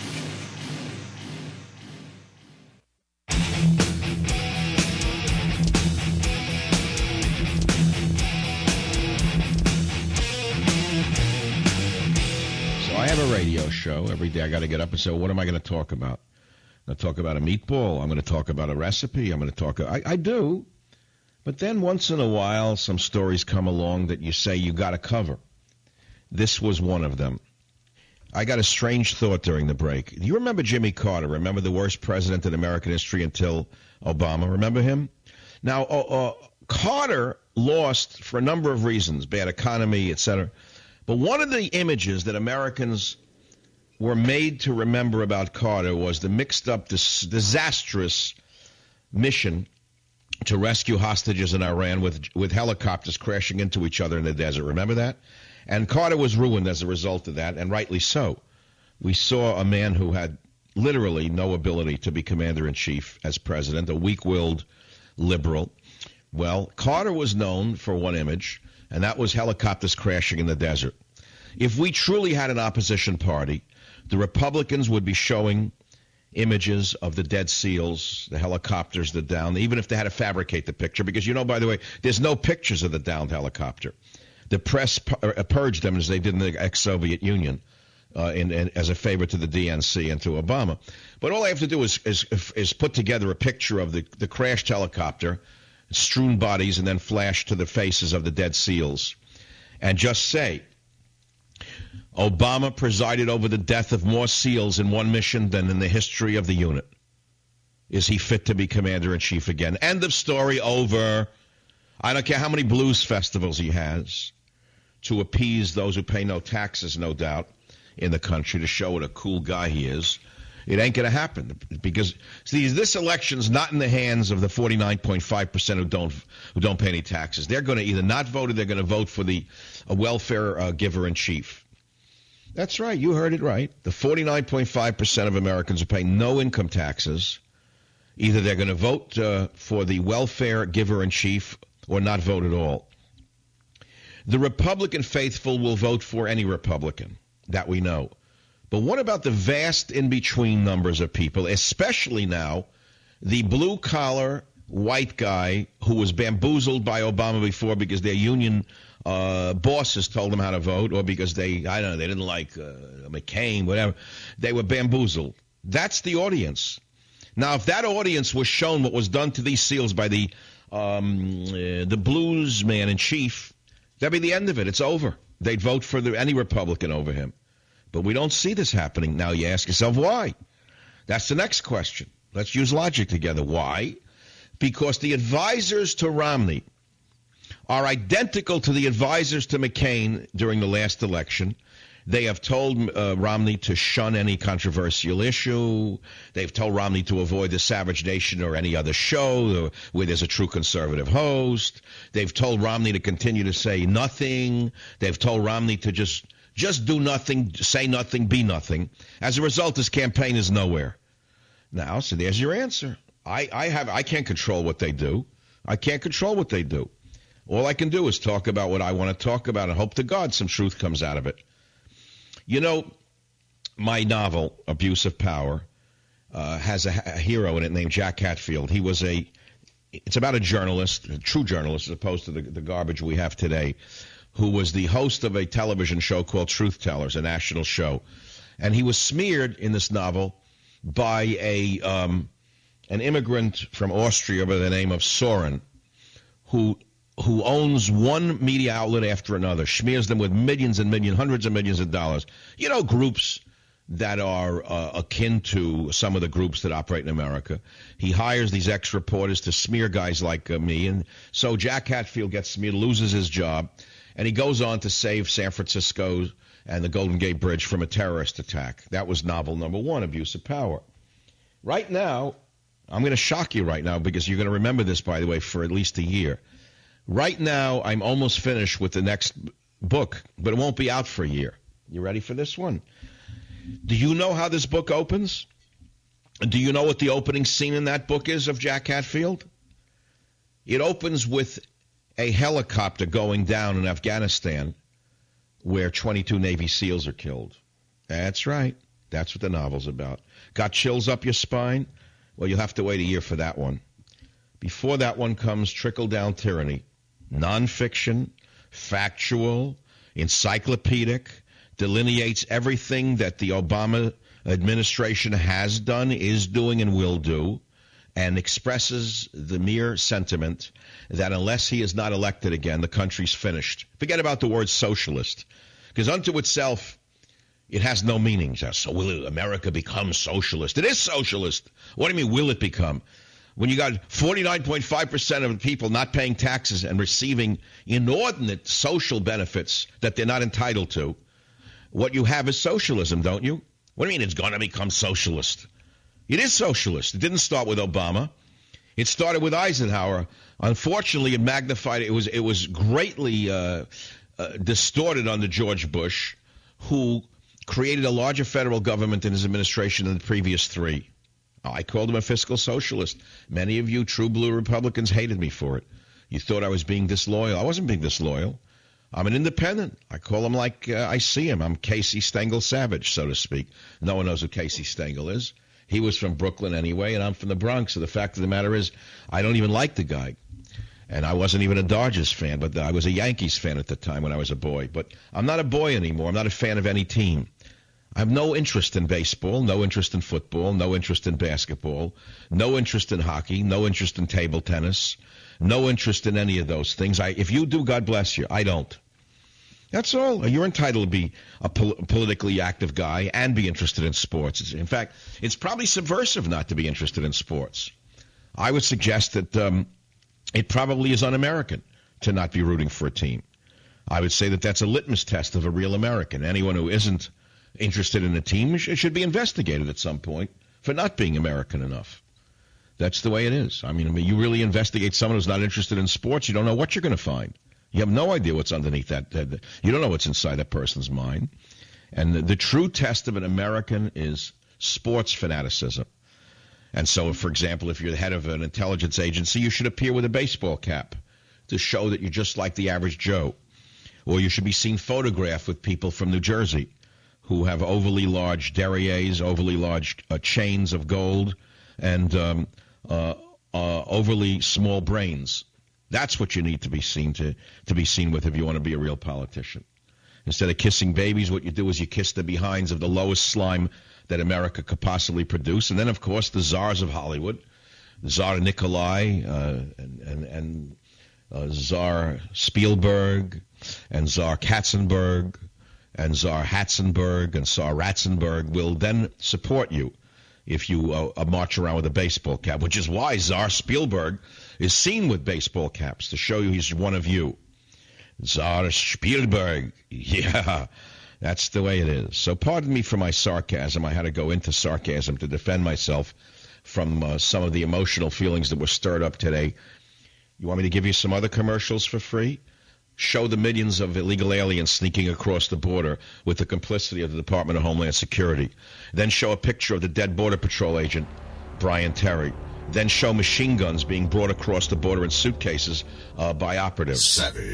I have a radio show. Every day I got to get up and say, well, what am I going to talk about? I'm going to talk about a meatball. I'm going to talk about a recipe. I'm going to talk. I, I do. But then once in a while, some stories come along that you say you got to cover. This was one of them. I got a strange thought during the break. Do you remember Jimmy Carter? Remember the worst president in American history until Obama? Remember him? Now, uh, uh, Carter lost for a number of reasons, bad economy, et cetera. But one of the images that Americans were made to remember about Carter was the mixed-up, dis- disastrous mission to rescue hostages in Iran with with helicopters crashing into each other in the desert. Remember that? And Carter was ruined as a result of that, and rightly so. We saw a man who had literally no ability to be commander-in-chief as president, a weak-willed liberal. Well, Carter was known for one image, and that was helicopters crashing in the desert. If we truly had an opposition party, the Republicans would be showing images of the dead SEALs, the helicopters that down, even if they had to fabricate the picture, because, you know, by the way, there's no pictures of the downed helicopter. The press purged them as they did in the ex-Soviet Union uh, in, in, as a favor to the D N C and to Obama. But all I have to do is, is, is put together a picture of the, the crashed helicopter, strewn bodies, and then flash to the faces of the dead SEALs, and just say, Obama presided over the death of more SEALs in one mission than in the history of the unit. Is he fit to be commander-in-chief again? End of story, over. I don't care how many blues festivals he has to appease those who pay no taxes, no doubt, in the country, to show what a cool guy he is. It ain't going to happen because, see, this election's not in the hands of the forty-nine point five percent who don't who don't pay any taxes. They're going to either not vote or they're going to vote for the uh, welfare uh, giver-in-chief. That's right. You heard it right. The forty-nine point five percent of Americans who pay no income taxes, either they're going to vote uh, for the welfare giver-in-chief or not vote at all. The Republican faithful will vote for any Republican. That we know. But what about the vast in-between numbers of people, especially now, the blue-collar white guy who was bamboozled by Obama before because their union uh, bosses told them how to vote, or because they, I don't know, they didn't like uh, McCain, whatever. They were bamboozled. That's the audience. Now, if that audience was shown what was done to these SEALs by the um, uh, the blues man in chief, that'd be the end of it. It's over. They'd vote for the, any Republican over him. But we don't see this happening. Now you ask yourself, why? That's the next question. Let's use logic together. Why? Because the advisors to Romney are identical to the advisors to McCain during the last election. They have told uh, Romney to shun any controversial issue. They've told Romney to avoid the Savage Nation or any other show where there's a true conservative host. They've told Romney to continue to say nothing. They've told Romney to just... Just do nothing, say nothing, be nothing. As a result, his campaign is nowhere. Now, so there's your answer. I, I have I can't control what they do. I can't control what they do. All I can do is talk about what I want to talk about and hope to God some truth comes out of it. You know, my novel, Abuse of Power, uh, has a, a hero in it named Jack Hatfield. He was a, it's about a journalist, a true journalist, as opposed to the, the garbage we have today, who was the host of a television show called Truth Tellers, a national show. And he was smeared in this novel by a um, an immigrant from Austria by the name of Soren, who who owns one media outlet after another, smears them with millions and millions, hundreds of millions of dollars. You know, groups that are uh, akin to some of the groups that operate in America. He hires these ex-reporters to smear guys like uh, me. And so Jack Hatfield gets smeared, loses his job. And he goes on to save San Francisco and the Golden Gate Bridge from a terrorist attack. That was novel number one, Abuse of Power. Right now, I'm going to shock you right now because you're going to remember this, by the way, for at least a year. Right now, I'm almost finished with the next book, but it won't be out for a year. You ready for this one? Do you know how this book opens? Do you know what the opening scene in that book is of Jack Hatfield? It opens with a helicopter going down in Afghanistan where twenty-two Navy SEALs are killed. That's right. That's what the novel's about. Got chills up your spine? Well, you'll have to wait a year for that one. Before that one comes Trickle-Down Tyranny. Nonfiction, factual, encyclopedic, delineates everything that the Obama administration has done, is doing, and will do, and expresses the mere sentiment that unless he is not elected again, the country's finished. Forget about the word socialist, because unto itself, it has no meaning. So will America become socialist? It is socialist. What do you mean, will it become? When you got forty-nine point five percent of the people not paying taxes and receiving inordinate social benefits that they're not entitled to, what you have is socialism, don't you? What do you mean it's going to become socialist? It is socialist. It didn't start with Obama. It started with Eisenhower. Unfortunately, it magnified. It was it was greatly uh, uh, distorted under George Bush, who created a larger federal government in his administration than the previous three. I called him a fiscal socialist. Many of you true blue Republicans hated me for it. You thought I was being disloyal. I wasn't being disloyal. I'm an independent. I call him like uh, I see him. I'm Casey Stengel Savage, so to speak. No one knows who Casey Stengel is. He was from Brooklyn anyway, and I'm from the Bronx. So the fact of the matter is, I don't even like the guy. And I wasn't even a Dodgers fan, but I was a Yankees fan at the time when I was a boy. But I'm not a boy anymore. I'm not a fan of any team. I have no interest in baseball, no interest in football, no interest in basketball, no interest in hockey, no interest in table tennis, no interest in any of those things. I, if you do, God bless you. I don't. That's all. You're entitled to be a pol- politically active guy and be interested in sports. It's, in fact, it's probably subversive not to be interested in sports. I would suggest that um, it probably is un-American to not be rooting for a team. I would say that that's a litmus test of a real American. Anyone who isn't interested in a team should be investigated at some point. for not being American enough. That's the way it is. I mean, I mean, you really investigate someone who's not interested in sports, you don't know what you're going to find. You have no idea what's underneath that. that you don't know what's inside that person's mind. And the, the true test of an American is sports fanaticism. And so, for example, if you're the head of an intelligence agency, you should appear with a baseball cap to show that you're just like the average Joe. Or you should be seen photographed with people from New Jersey who have overly large derrieres, overly large uh, chains of gold, and um, uh, uh, overly small brains. That's what you need to be seen to, to be seen with if you want to be a real politician. Instead of kissing babies, what you do is you kiss the behinds of the lowest slime that America could possibly produce. And then, of course, the czars of Hollywood, Tsar Nikolai uh, and, and, and uh, Tsar Spielberg and Tsar Katzenberg and Tsar Hatzenberg and Tsar Ratzenberg will then support you if you uh, march around with a baseball cap, which is why Tsar Spielberg is seen with baseball caps, to show you he's one of you. Tsar Spielberg, yeah, that's the way it is. So pardon me for my sarcasm. I had to go into sarcasm to defend myself from uh, some of the emotional feelings that were stirred up today. You want me to give you some other commercials for free? Show the millions of illegal aliens sneaking across the border with the complicity of the Department of Homeland Security. Then show a picture of the dead Border Patrol agent, Brian Terry. Then show machine guns being brought across the border in suitcases uh, by operatives. Savage.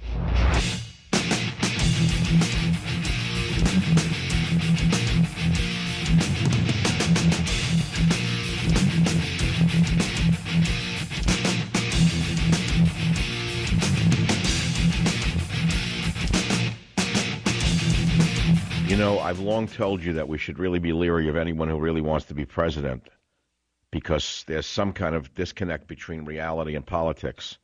You know, I've long told you that we should really be leery of anyone who really wants to be president, because there's some kind of disconnect between reality and politics.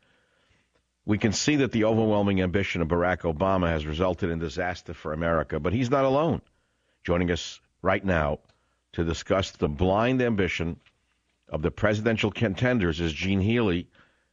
We can see that the overwhelming ambition of Barack Obama has resulted in disaster for America, but he's not alone. Joining us right now to discuss the blind ambition of the presidential contenders is Gene Healy,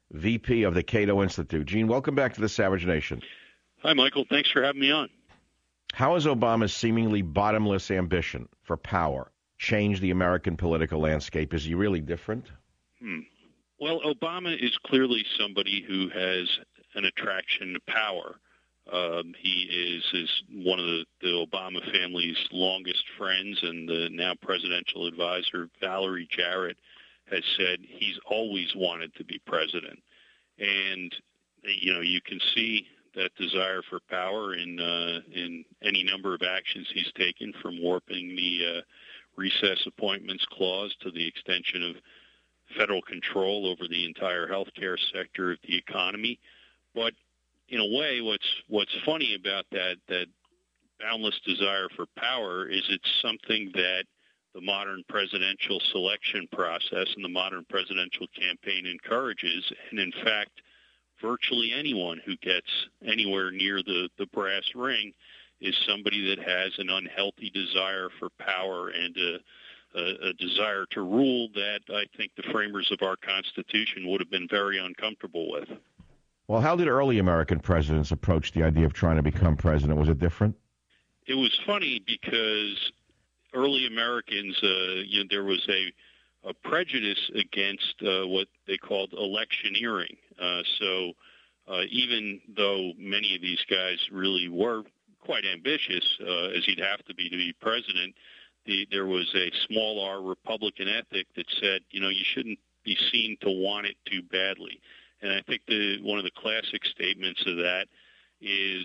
V P of the Cato Institute. Gene, welcome back to the Savage Nation. Hi, Michael. Thanks for having me on. How has Obama's seemingly bottomless ambition for power changed the American political landscape? Is he really different? Hmm. Well, Obama is clearly somebody who has an attraction to power. Um, he is, is one of the, the Obama family's longest friends, and the now presidential advisor, Valerie Jarrett, has said he's always wanted to be president. And, you know, you can see that desire for power in uh, in any number of actions he's taken, from warping the uh, recess appointments clause to the extension of federal control over the entire healthcare sector of the economy. But in a way, what's what's funny about that that boundless desire for power is it's something that the modern presidential selection process and the modern presidential campaign encourages, and in fact, virtually anyone who gets anywhere near the, the brass ring is somebody that has an unhealthy desire for power and a, a, a desire to rule that I think the framers of our Constitution would have been very uncomfortable with. Well, how did early American presidents approach the idea of trying to become president? Was it different? It was funny because early Americans, uh, you know, there was a a prejudice against uh, what they called electioneering. Uh, so uh, even though many of these guys really were quite ambitious, uh, as you'd have to be to be president, the, there was a small R Republican ethic that said, you know, you shouldn't be seen to want it too badly. And I think the, one of the classic statements of that is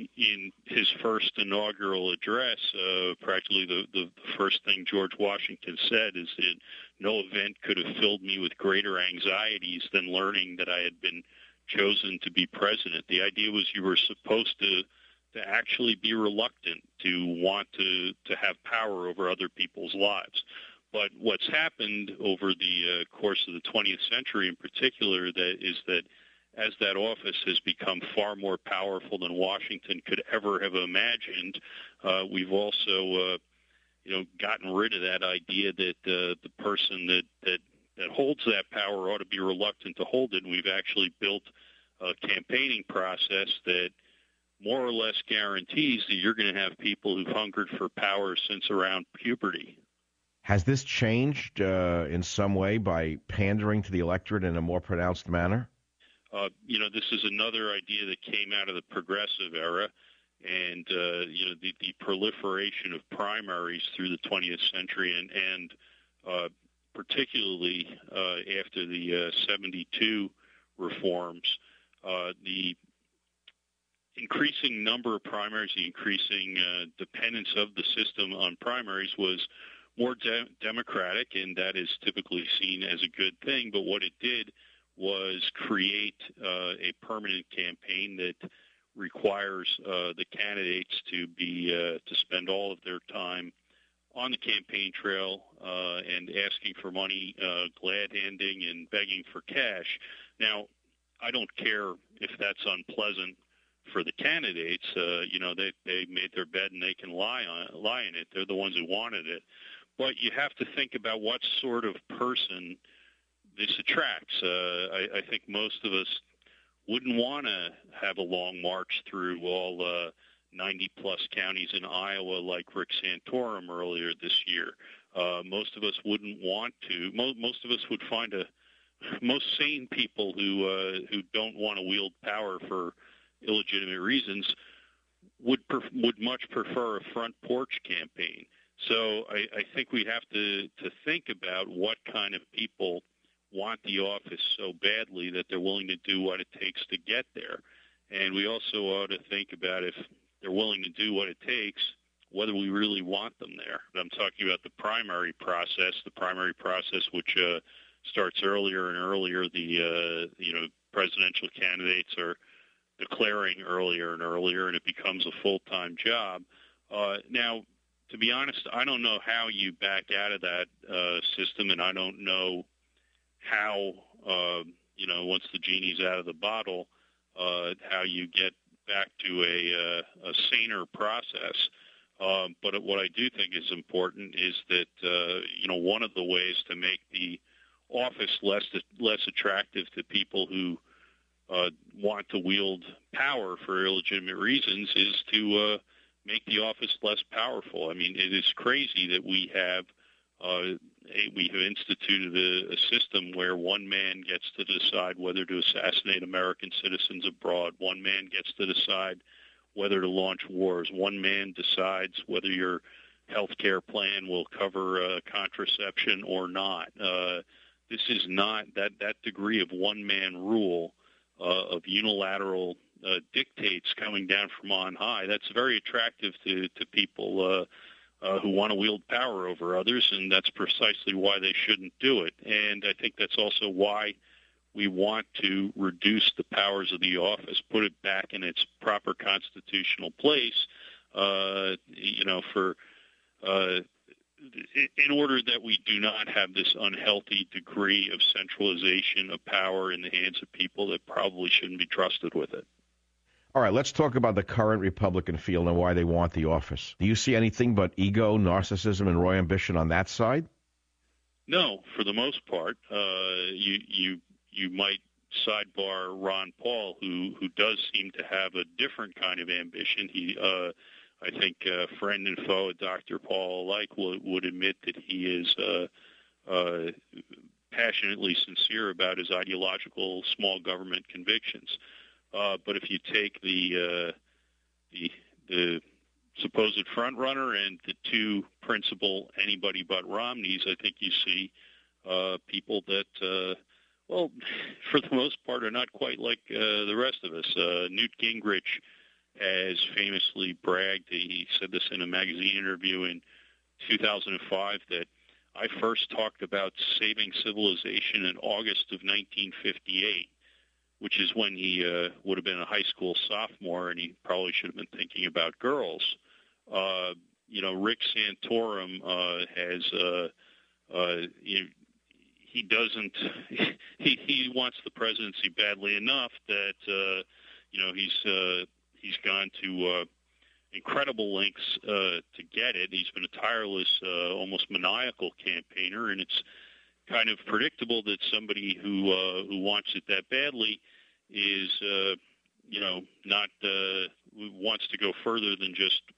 in his first inaugural address, uh, practically the, the, the first thing George Washington said is that no event could have filled me with greater anxieties than learning that I had been chosen to be president. The idea was you were supposed to to actually be reluctant to want to, to have power over other people's lives. But what's happened over the uh, course of the twentieth century in particular that is that as that office has become far more powerful than Washington could ever have imagined, uh, we've also, uh, you know, gotten rid of that idea that uh, the person that, that, that holds that power ought to be reluctant to hold it. And we've actually built a campaigning process that more or less guarantees that you're going to have people who've hungered for power since around puberty. Has this changed uh, in some way by pandering to the electorate in a more pronounced manner? Uh, you know, this is another idea that came out of the progressive era, and uh, you know, the, the proliferation of primaries through the twentieth century, and and uh, particularly uh, after the uh, seventy-two reforms, uh, the increasing number of primaries, the increasing uh, dependence of the system on primaries was more de- democratic, and that is typically seen as a good thing. But what it did was create uh, a permanent campaign that requires uh, the candidates to be uh, to spend all of their time on the campaign trail uh, and asking for money, uh, glad-handing and begging for cash. Now, I don't care if that's unpleasant for the candidates. Uh, you know, they they made their bed and they can lie on lie in it. They're the ones who wanted it. But you have to think about what sort of person this attracts. Uh, I, I think most of us wouldn't want to have a long march through all uh, ninety-plus counties in Iowa like Rick Santorum earlier this year. Uh, most of us wouldn't want to. Mo- most of us would find a most sane people who uh, who don't want to wield power for illegitimate reasons would pref- would much prefer a front porch campaign. So I, I think we have to, to think about what kind of people want the office so badly that they're willing to do what it takes to get there. And we also ought to think about, if they're willing to do what it takes, whether we really want them there. I'm talking about the primary process, the primary process which uh, starts earlier and earlier. The uh, you know presidential candidates are declaring earlier and earlier, and it becomes a full-time job. Uh, now, to be honest, I don't know how you back out of that uh, system, and I don't know how, uh, you know, once the genie's out of the bottle, uh, how you get back to a, uh, a saner process. Um, but what I do think is important is that, uh, you know, one of the ways to make the office less less attractive to people who uh, want to wield power for illegitimate reasons is to uh, make the office less powerful. I mean, it is crazy that we have uh, a, we have instituted a, a system where one man gets to decide whether to assassinate American citizens abroad. One man gets to decide whether to launch wars. One man decides whether your health care plan will cover uh, contraception or not. Uh, this is not that, that degree of one-man rule, uh, of unilateral uh, dictates coming down from on high. That's very attractive to, to people uh, uh, who want to wield power over others, and that's precisely why they shouldn't do it. And I think that's also why we want to reduce the powers of the office, put it back in its proper constitutional place, uh, you know, for uh, in order that we do not have this unhealthy degree of centralization of power in the hands of people that probably shouldn't be trusted with it. All right, let's talk about the current Republican field and why they want the office. Do you see anything but ego, narcissism, and raw ambition on that side? No, for the most part. Uh, you you you might sidebar Ron Paul, who who does seem to have a different kind of ambition. He, uh, I think, uh, friend and foe, Doctor Paul alike, would, would admit that he is uh, uh, passionately sincere about his ideological small government convictions. Uh, but if you take the uh, the the supposed front runner and the two principal anybody but Romneys, I think you see uh, people that, uh, well, for the most part, are not quite like uh, the rest of us. Uh, Newt Gingrich has famously bragged, he said this in a magazine interview in two thousand five, that I first talked about saving civilization in August of nineteen fifty-eight, which is when he uh, would have been a high school sophomore, and he probably should have been thinking about girls. Uh, you know, Rick Santorum uh, has, uh, uh, you, he doesn't, he, he wants the presidency badly enough that, uh, you know, he's uh, he's gone to uh, incredible lengths uh, to get it. He's been a tireless, uh, almost maniacal campaigner, and it's kind of predictable that somebody who uh, who wants it that badly is, uh, you know, not uh, wants to go further than just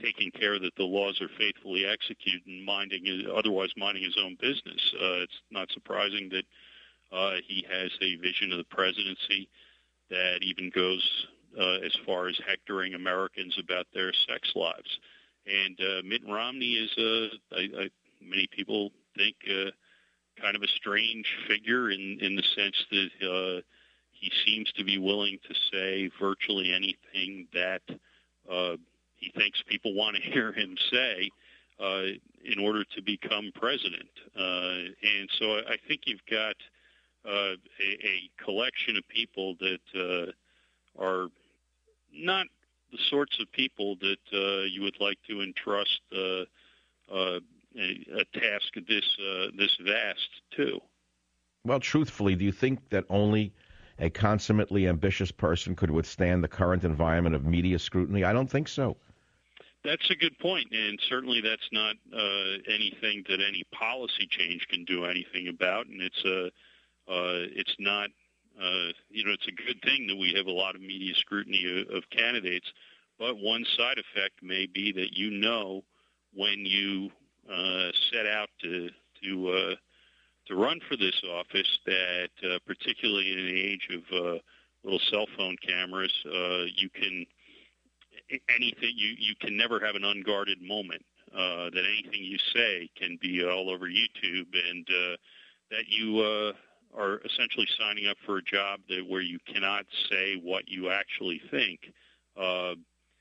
taking care that the laws are faithfully executed and minding his, otherwise minding his own business. Uh, it's not surprising that uh, he has a vision of the presidency that even goes uh, as far as hectoring Americans about their sex lives. And uh, Mitt Romney is, uh, I, I, many people think, uh, kind of a strange figure in, in the sense that uh, he seems to be willing to say virtually anything that uh, he thinks people want to hear him say uh, in order to become president. Uh, and so I, I think you've got uh, a, a collection of people that uh, are not the sorts of people that uh, you would like to entrust uh, uh, a, a task this uh, this vast to. Well, truthfully, do you think that only a consummately ambitious person could withstand the current environment of media scrutiny? I don't think so. That's a good point, and certainly that's not uh, anything that any policy change can do anything about, and it's a, uh, it's not, uh, you know, it's a good thing that we have a lot of media scrutiny of, of candidates, but one side effect may be that you know when you uh, set out to to uh, to run for this office that, uh, particularly in an age of uh, little cell phone cameras, uh, you can anything you you can never have an unguarded moment. Uh, that anything you say can be all over YouTube, and uh, that you uh, are essentially signing up for a job that where you cannot say what you actually think. Uh,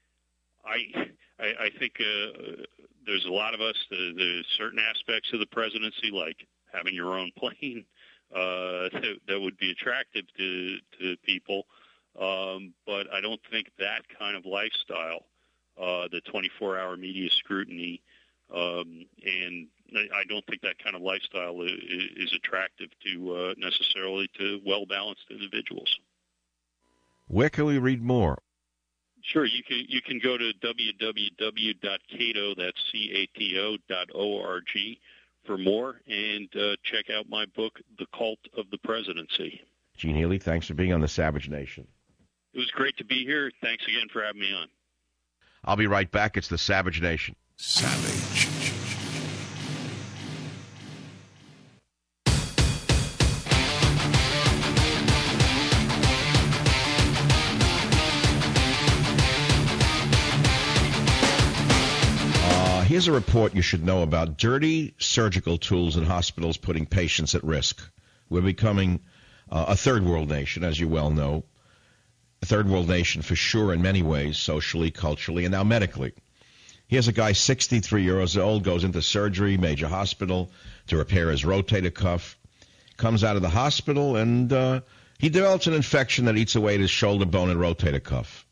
I, I I think uh, there's a lot of us. Uh, there's certain aspects of the presidency, like having your own plane, uh, that, that would be attractive to to people. Um, but I don't think that kind of lifestyle, uh, the twenty-four hour media scrutiny, um, and I don't think that kind of lifestyle is, is attractive to uh, necessarily to well-balanced individuals. Where can we read more? Sure, you can you can go to w w w dot cato, that's C A T O dot O R G for more, and uh, check out my book, The Cult of the Presidency. Gene Healy, thanks for being on the Savage Nation. It was great to be here. Thanks again for having me on. I'll be right back. It's the Savage Nation. Savage. Uh, here's a report you should know about dirty surgical tools in hospitals putting patients at risk. We're becoming uh, a third world nation, as you well know. A third world nation for sure in many ways, socially, culturally, and now medically. Here's a guy, sixty-three years old, goes into surgery, major hospital, to repair his rotator cuff. Comes out of the hospital, and uh, he develops an infection that eats away at his shoulder bone and rotator cuff.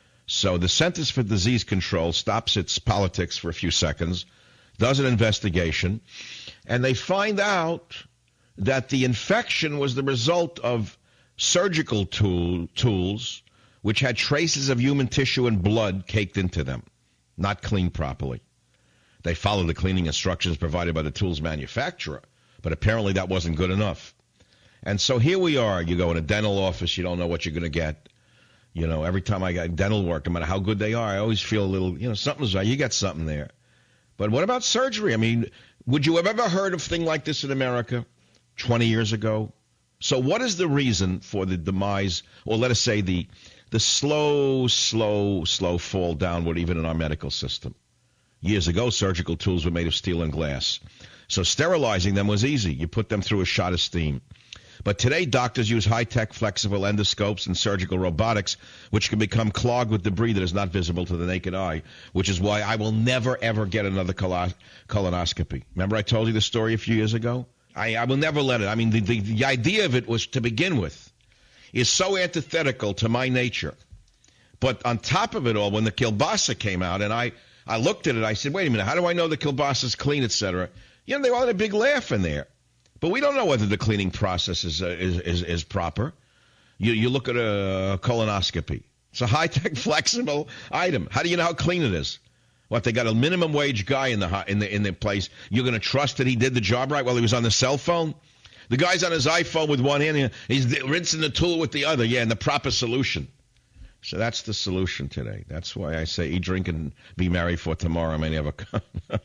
So the Centers for Disease Control stops its politics for a few seconds, does an investigation, and they find out that the infection was the result of surgical tool, tools which had traces of human tissue and blood caked into them, not cleaned properly. They followed the cleaning instructions provided by the tools manufacturer, but apparently that wasn't good enough. And so here we are. You go in a dental office, you don't know what you're going to get. You know, every time I got dental work, no matter how good they are, I always feel a little, you know, something's right. You got something there. But what about surgery? I mean, would you have ever heard of a thing like this in America twenty years ago? So what is the reason for the demise, or let us say the the slow, slow, slow fall downward even in our medical system? Years ago, surgical tools were made of steel and glass. So sterilizing them was easy. You put them through a shot of steam. But today, doctors use high-tech flexible endoscopes and surgical robotics, which can become clogged with debris that is not visible to the naked eye, which is why I will never, ever get another colon- colonoscopy. Remember I told you the story a few years ago? I, I will never let it. I mean, the, the, the idea of it was, to begin with, is so antithetical to my nature. But on top of it all, when the kielbasa came out, and I, I looked at it, I said, wait a minute, how do I know the kielbasa is clean, et cetera? You know, they all had a big laugh in there. But we don't know whether the cleaning process is, uh, is, is, is proper. You, you look at a colonoscopy. It's a high-tech, flexible item. How do you know how clean it is? What, they got a minimum wage guy in the in the in the place. You're going to trust that he did the job right while he was on the cell phone? The guy's on his iPhone with one hand, he's rinsing the tool with the other. Yeah, and the proper solution. So that's the solution today. That's why I say eat, drink, and be merry, for tomorrow may never come.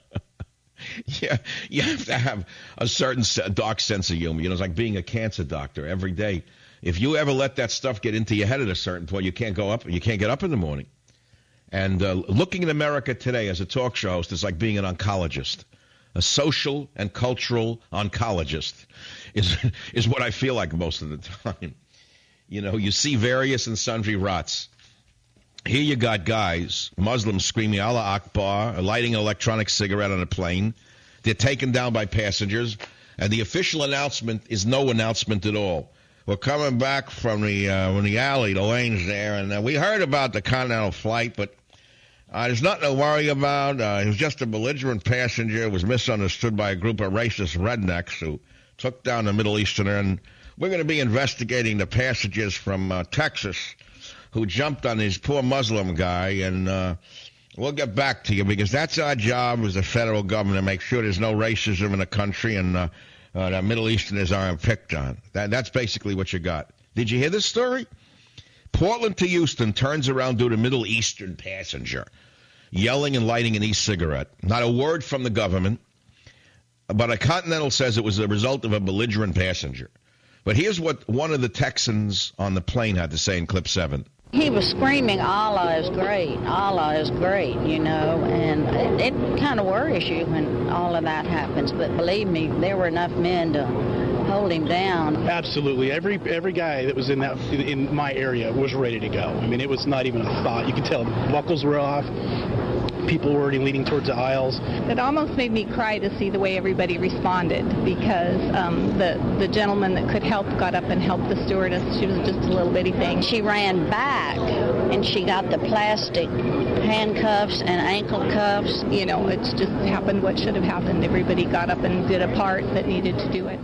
Yeah, you have to have a certain dark sense of humor. You know, it's like being a cancer doctor every day. If you ever let that stuff get into your head at a certain point, you can't go up, you can't get up in the morning. And uh, looking at America today as a talk show host is like being an oncologist. A social and cultural oncologist is is what I feel like most of the time. You know, you see various and sundry rots. Here you got guys, Muslims screaming Allah Akbar, lighting an electronic cigarette on a plane. They're taken down by passengers, and the official announcement is no announcement at all. We're coming back from the uh, from the alley, the lanes there, and uh, we heard about the Continental flight, but uh, there's nothing to worry about. Uh, he was just a belligerent passenger. It was misunderstood by a group of racist rednecks who took down the Middle Easterner, and we're going to be investigating the passengers from uh, Texas who jumped on this poor Muslim guy, and uh, we'll get back to you because that's our job as the federal government, to make sure there's no racism in the country and uh, uh, that Middle Easterners aren't picked on. That, that's basically what you got. Did you hear this story? Portland to Houston turns around due to Middle Eastern passenger yelling and lighting an e-cigarette. Not a word from the government, but a Continental says it was the result of a belligerent passenger. But here's what one of the Texans on the plane had to say in clip seven. He was screaming, Allah is great, Allah is great, you know, and it, it kind of worries you when all of that happens. But believe me, there were enough men to hold him down. Absolutely. Every every guy that was in that in my area was ready to go. I mean, it was not even a thought. You could tell the buckles were off. People were already leaning towards the aisles. It almost made me cry to see the way everybody responded, because um, the, the gentleman that could help got up and helped the stewardess. She was just a little bitty thing. She ran back, and she got the plastic handcuffs and ankle cuffs. You know, it's just happened what should have happened. Everybody got up and did a part that needed to do it.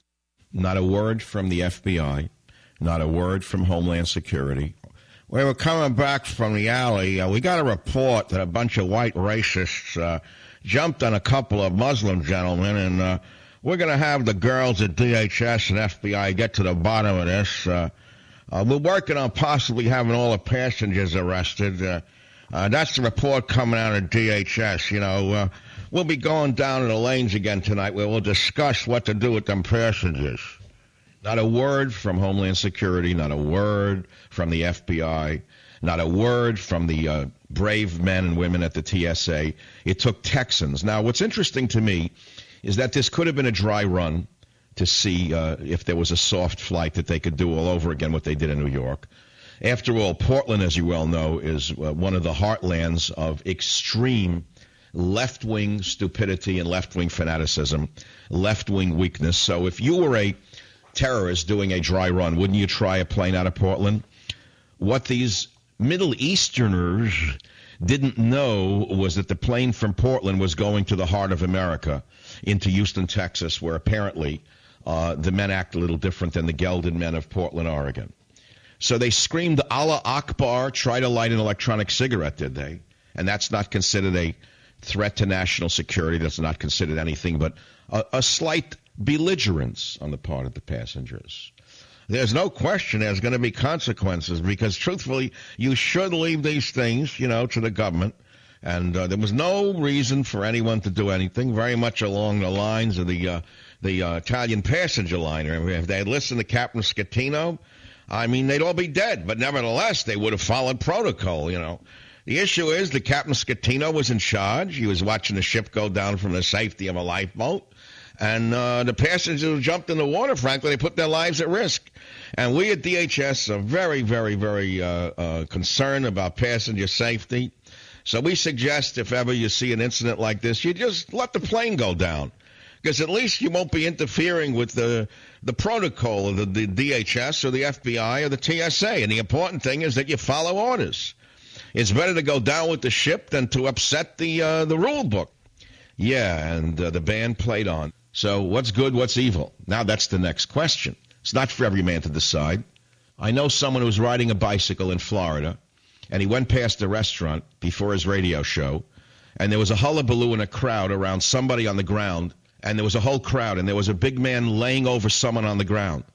Not a word from the F B I, not a word from Homeland Security. We were coming back from the alley. Uh, we got a report that a bunch of white racists uh, jumped on a couple of Muslim gentlemen, and uh, we're going to have the girls at D H S and F B I get to the bottom of this. Uh, uh, we're working on possibly having all the passengers arrested. Uh, uh, that's the report coming out of D H S. You know, uh, we'll be going down to the lanes again tonight where we'll discuss what to do with them passengers. Not a word from Homeland Security, not a word from the F B I, not a word from the uh, brave men and women at the T S A. It took Texans. Now, what's interesting to me is that this could have been a dry run to see uh, if there was a soft flight that they could do all over again what they did in New York. After all, Portland, as you well know, is uh, one of the heartlands of extreme left-wing stupidity and left-wing fanaticism, left-wing weakness. So if you were a terrorist doing a dry run, wouldn't you try a plane out of Portland? What these Middle Easterners didn't know was that the plane from Portland was going to the heart of America, into Houston, Texas, where apparently uh, the men act a little different than the gelded men of Portland, Oregon. So they screamed Allah Akbar, try to light an electronic cigarette, did they? And that's not considered a threat to national security. That's not considered anything but a, a slight belligerence on the part of the passengers. There's no question there's going to be consequences because, truthfully, you should leave these things, you know, to the government. And uh, there was no reason for anyone to do anything, very much along the lines of the uh, the uh, Italian passenger liner. If they had listened to Captain Schettino, I mean, they'd all be dead. But nevertheless, they would have followed protocol, you know. The issue is that Captain Schettino was in charge. He was watching the ship go down from the safety of a lifeboat. And uh, the passengers who jumped in the water, frankly, they put their lives at risk. And we at D H S are very, very, very uh, uh, concerned about passenger safety. So we suggest if ever you see an incident like this, you just let the plane go down. Because at least you won't be interfering with the the protocol of the, the D H S or the F B I or the T S A. And the important thing is that you follow orders. It's better to go down with the ship than to upset the uh, the rule book. Yeah, and uh, the band played on. So what's good, what's evil? Now that's the next question. It's not for every man to decide. I know someone who was riding a bicycle in Florida, and he went past a restaurant before his radio show, and there was a hullabaloo in a crowd around somebody on the ground, and there was a whole crowd, and there was a big man laying over someone on the ground.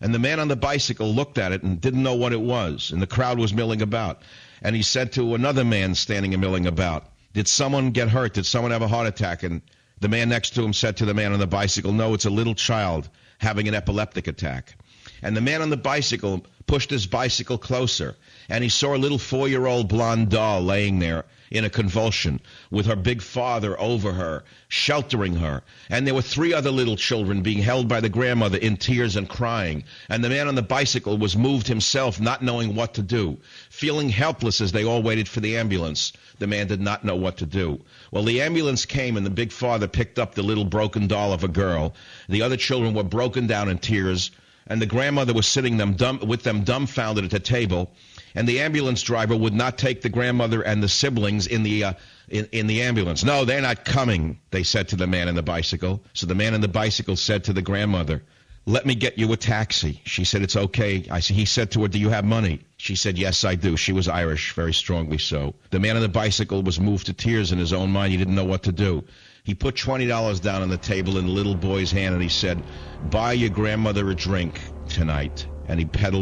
And the man on the bicycle looked at it and didn't know what it was, and the crowd was milling about. And he said to another man standing and milling about, did someone get hurt? Did someone have a heart attack? And the man next to him said to the man on the bicycle, no, it's a little child having an epileptic attack. And the man on the bicycle pushed his bicycle closer, and he saw a little four-year-old blonde doll laying there in a convulsion with her big father over her, sheltering her. And there were three other little children being held by the grandmother in tears and crying. And the man on the bicycle was moved himself, not knowing what to do, feeling helpless as they all waited for the ambulance. The man did not know what to do. Well, the ambulance came, and the big father picked up the little broken doll of a girl. The other children were broken down in tears, and the grandmother was sitting them dumb, with them dumbfounded at the table. And the ambulance driver would not take the grandmother and the siblings in the uh, in, in the ambulance. No, they're not coming, they said to the man on the bicycle. So the man on the bicycle said to the grandmother, let me get you a taxi. She said, it's okay. I said, he said to her, do you have money? She said, yes, I do. She was Irish, very strongly so. The man on the bicycle was moved to tears in his own mind. He didn't know what to do. He put twenty dollars down on the table in the little boy's hand, and he said, buy your grandmother a drink tonight. And he pedaled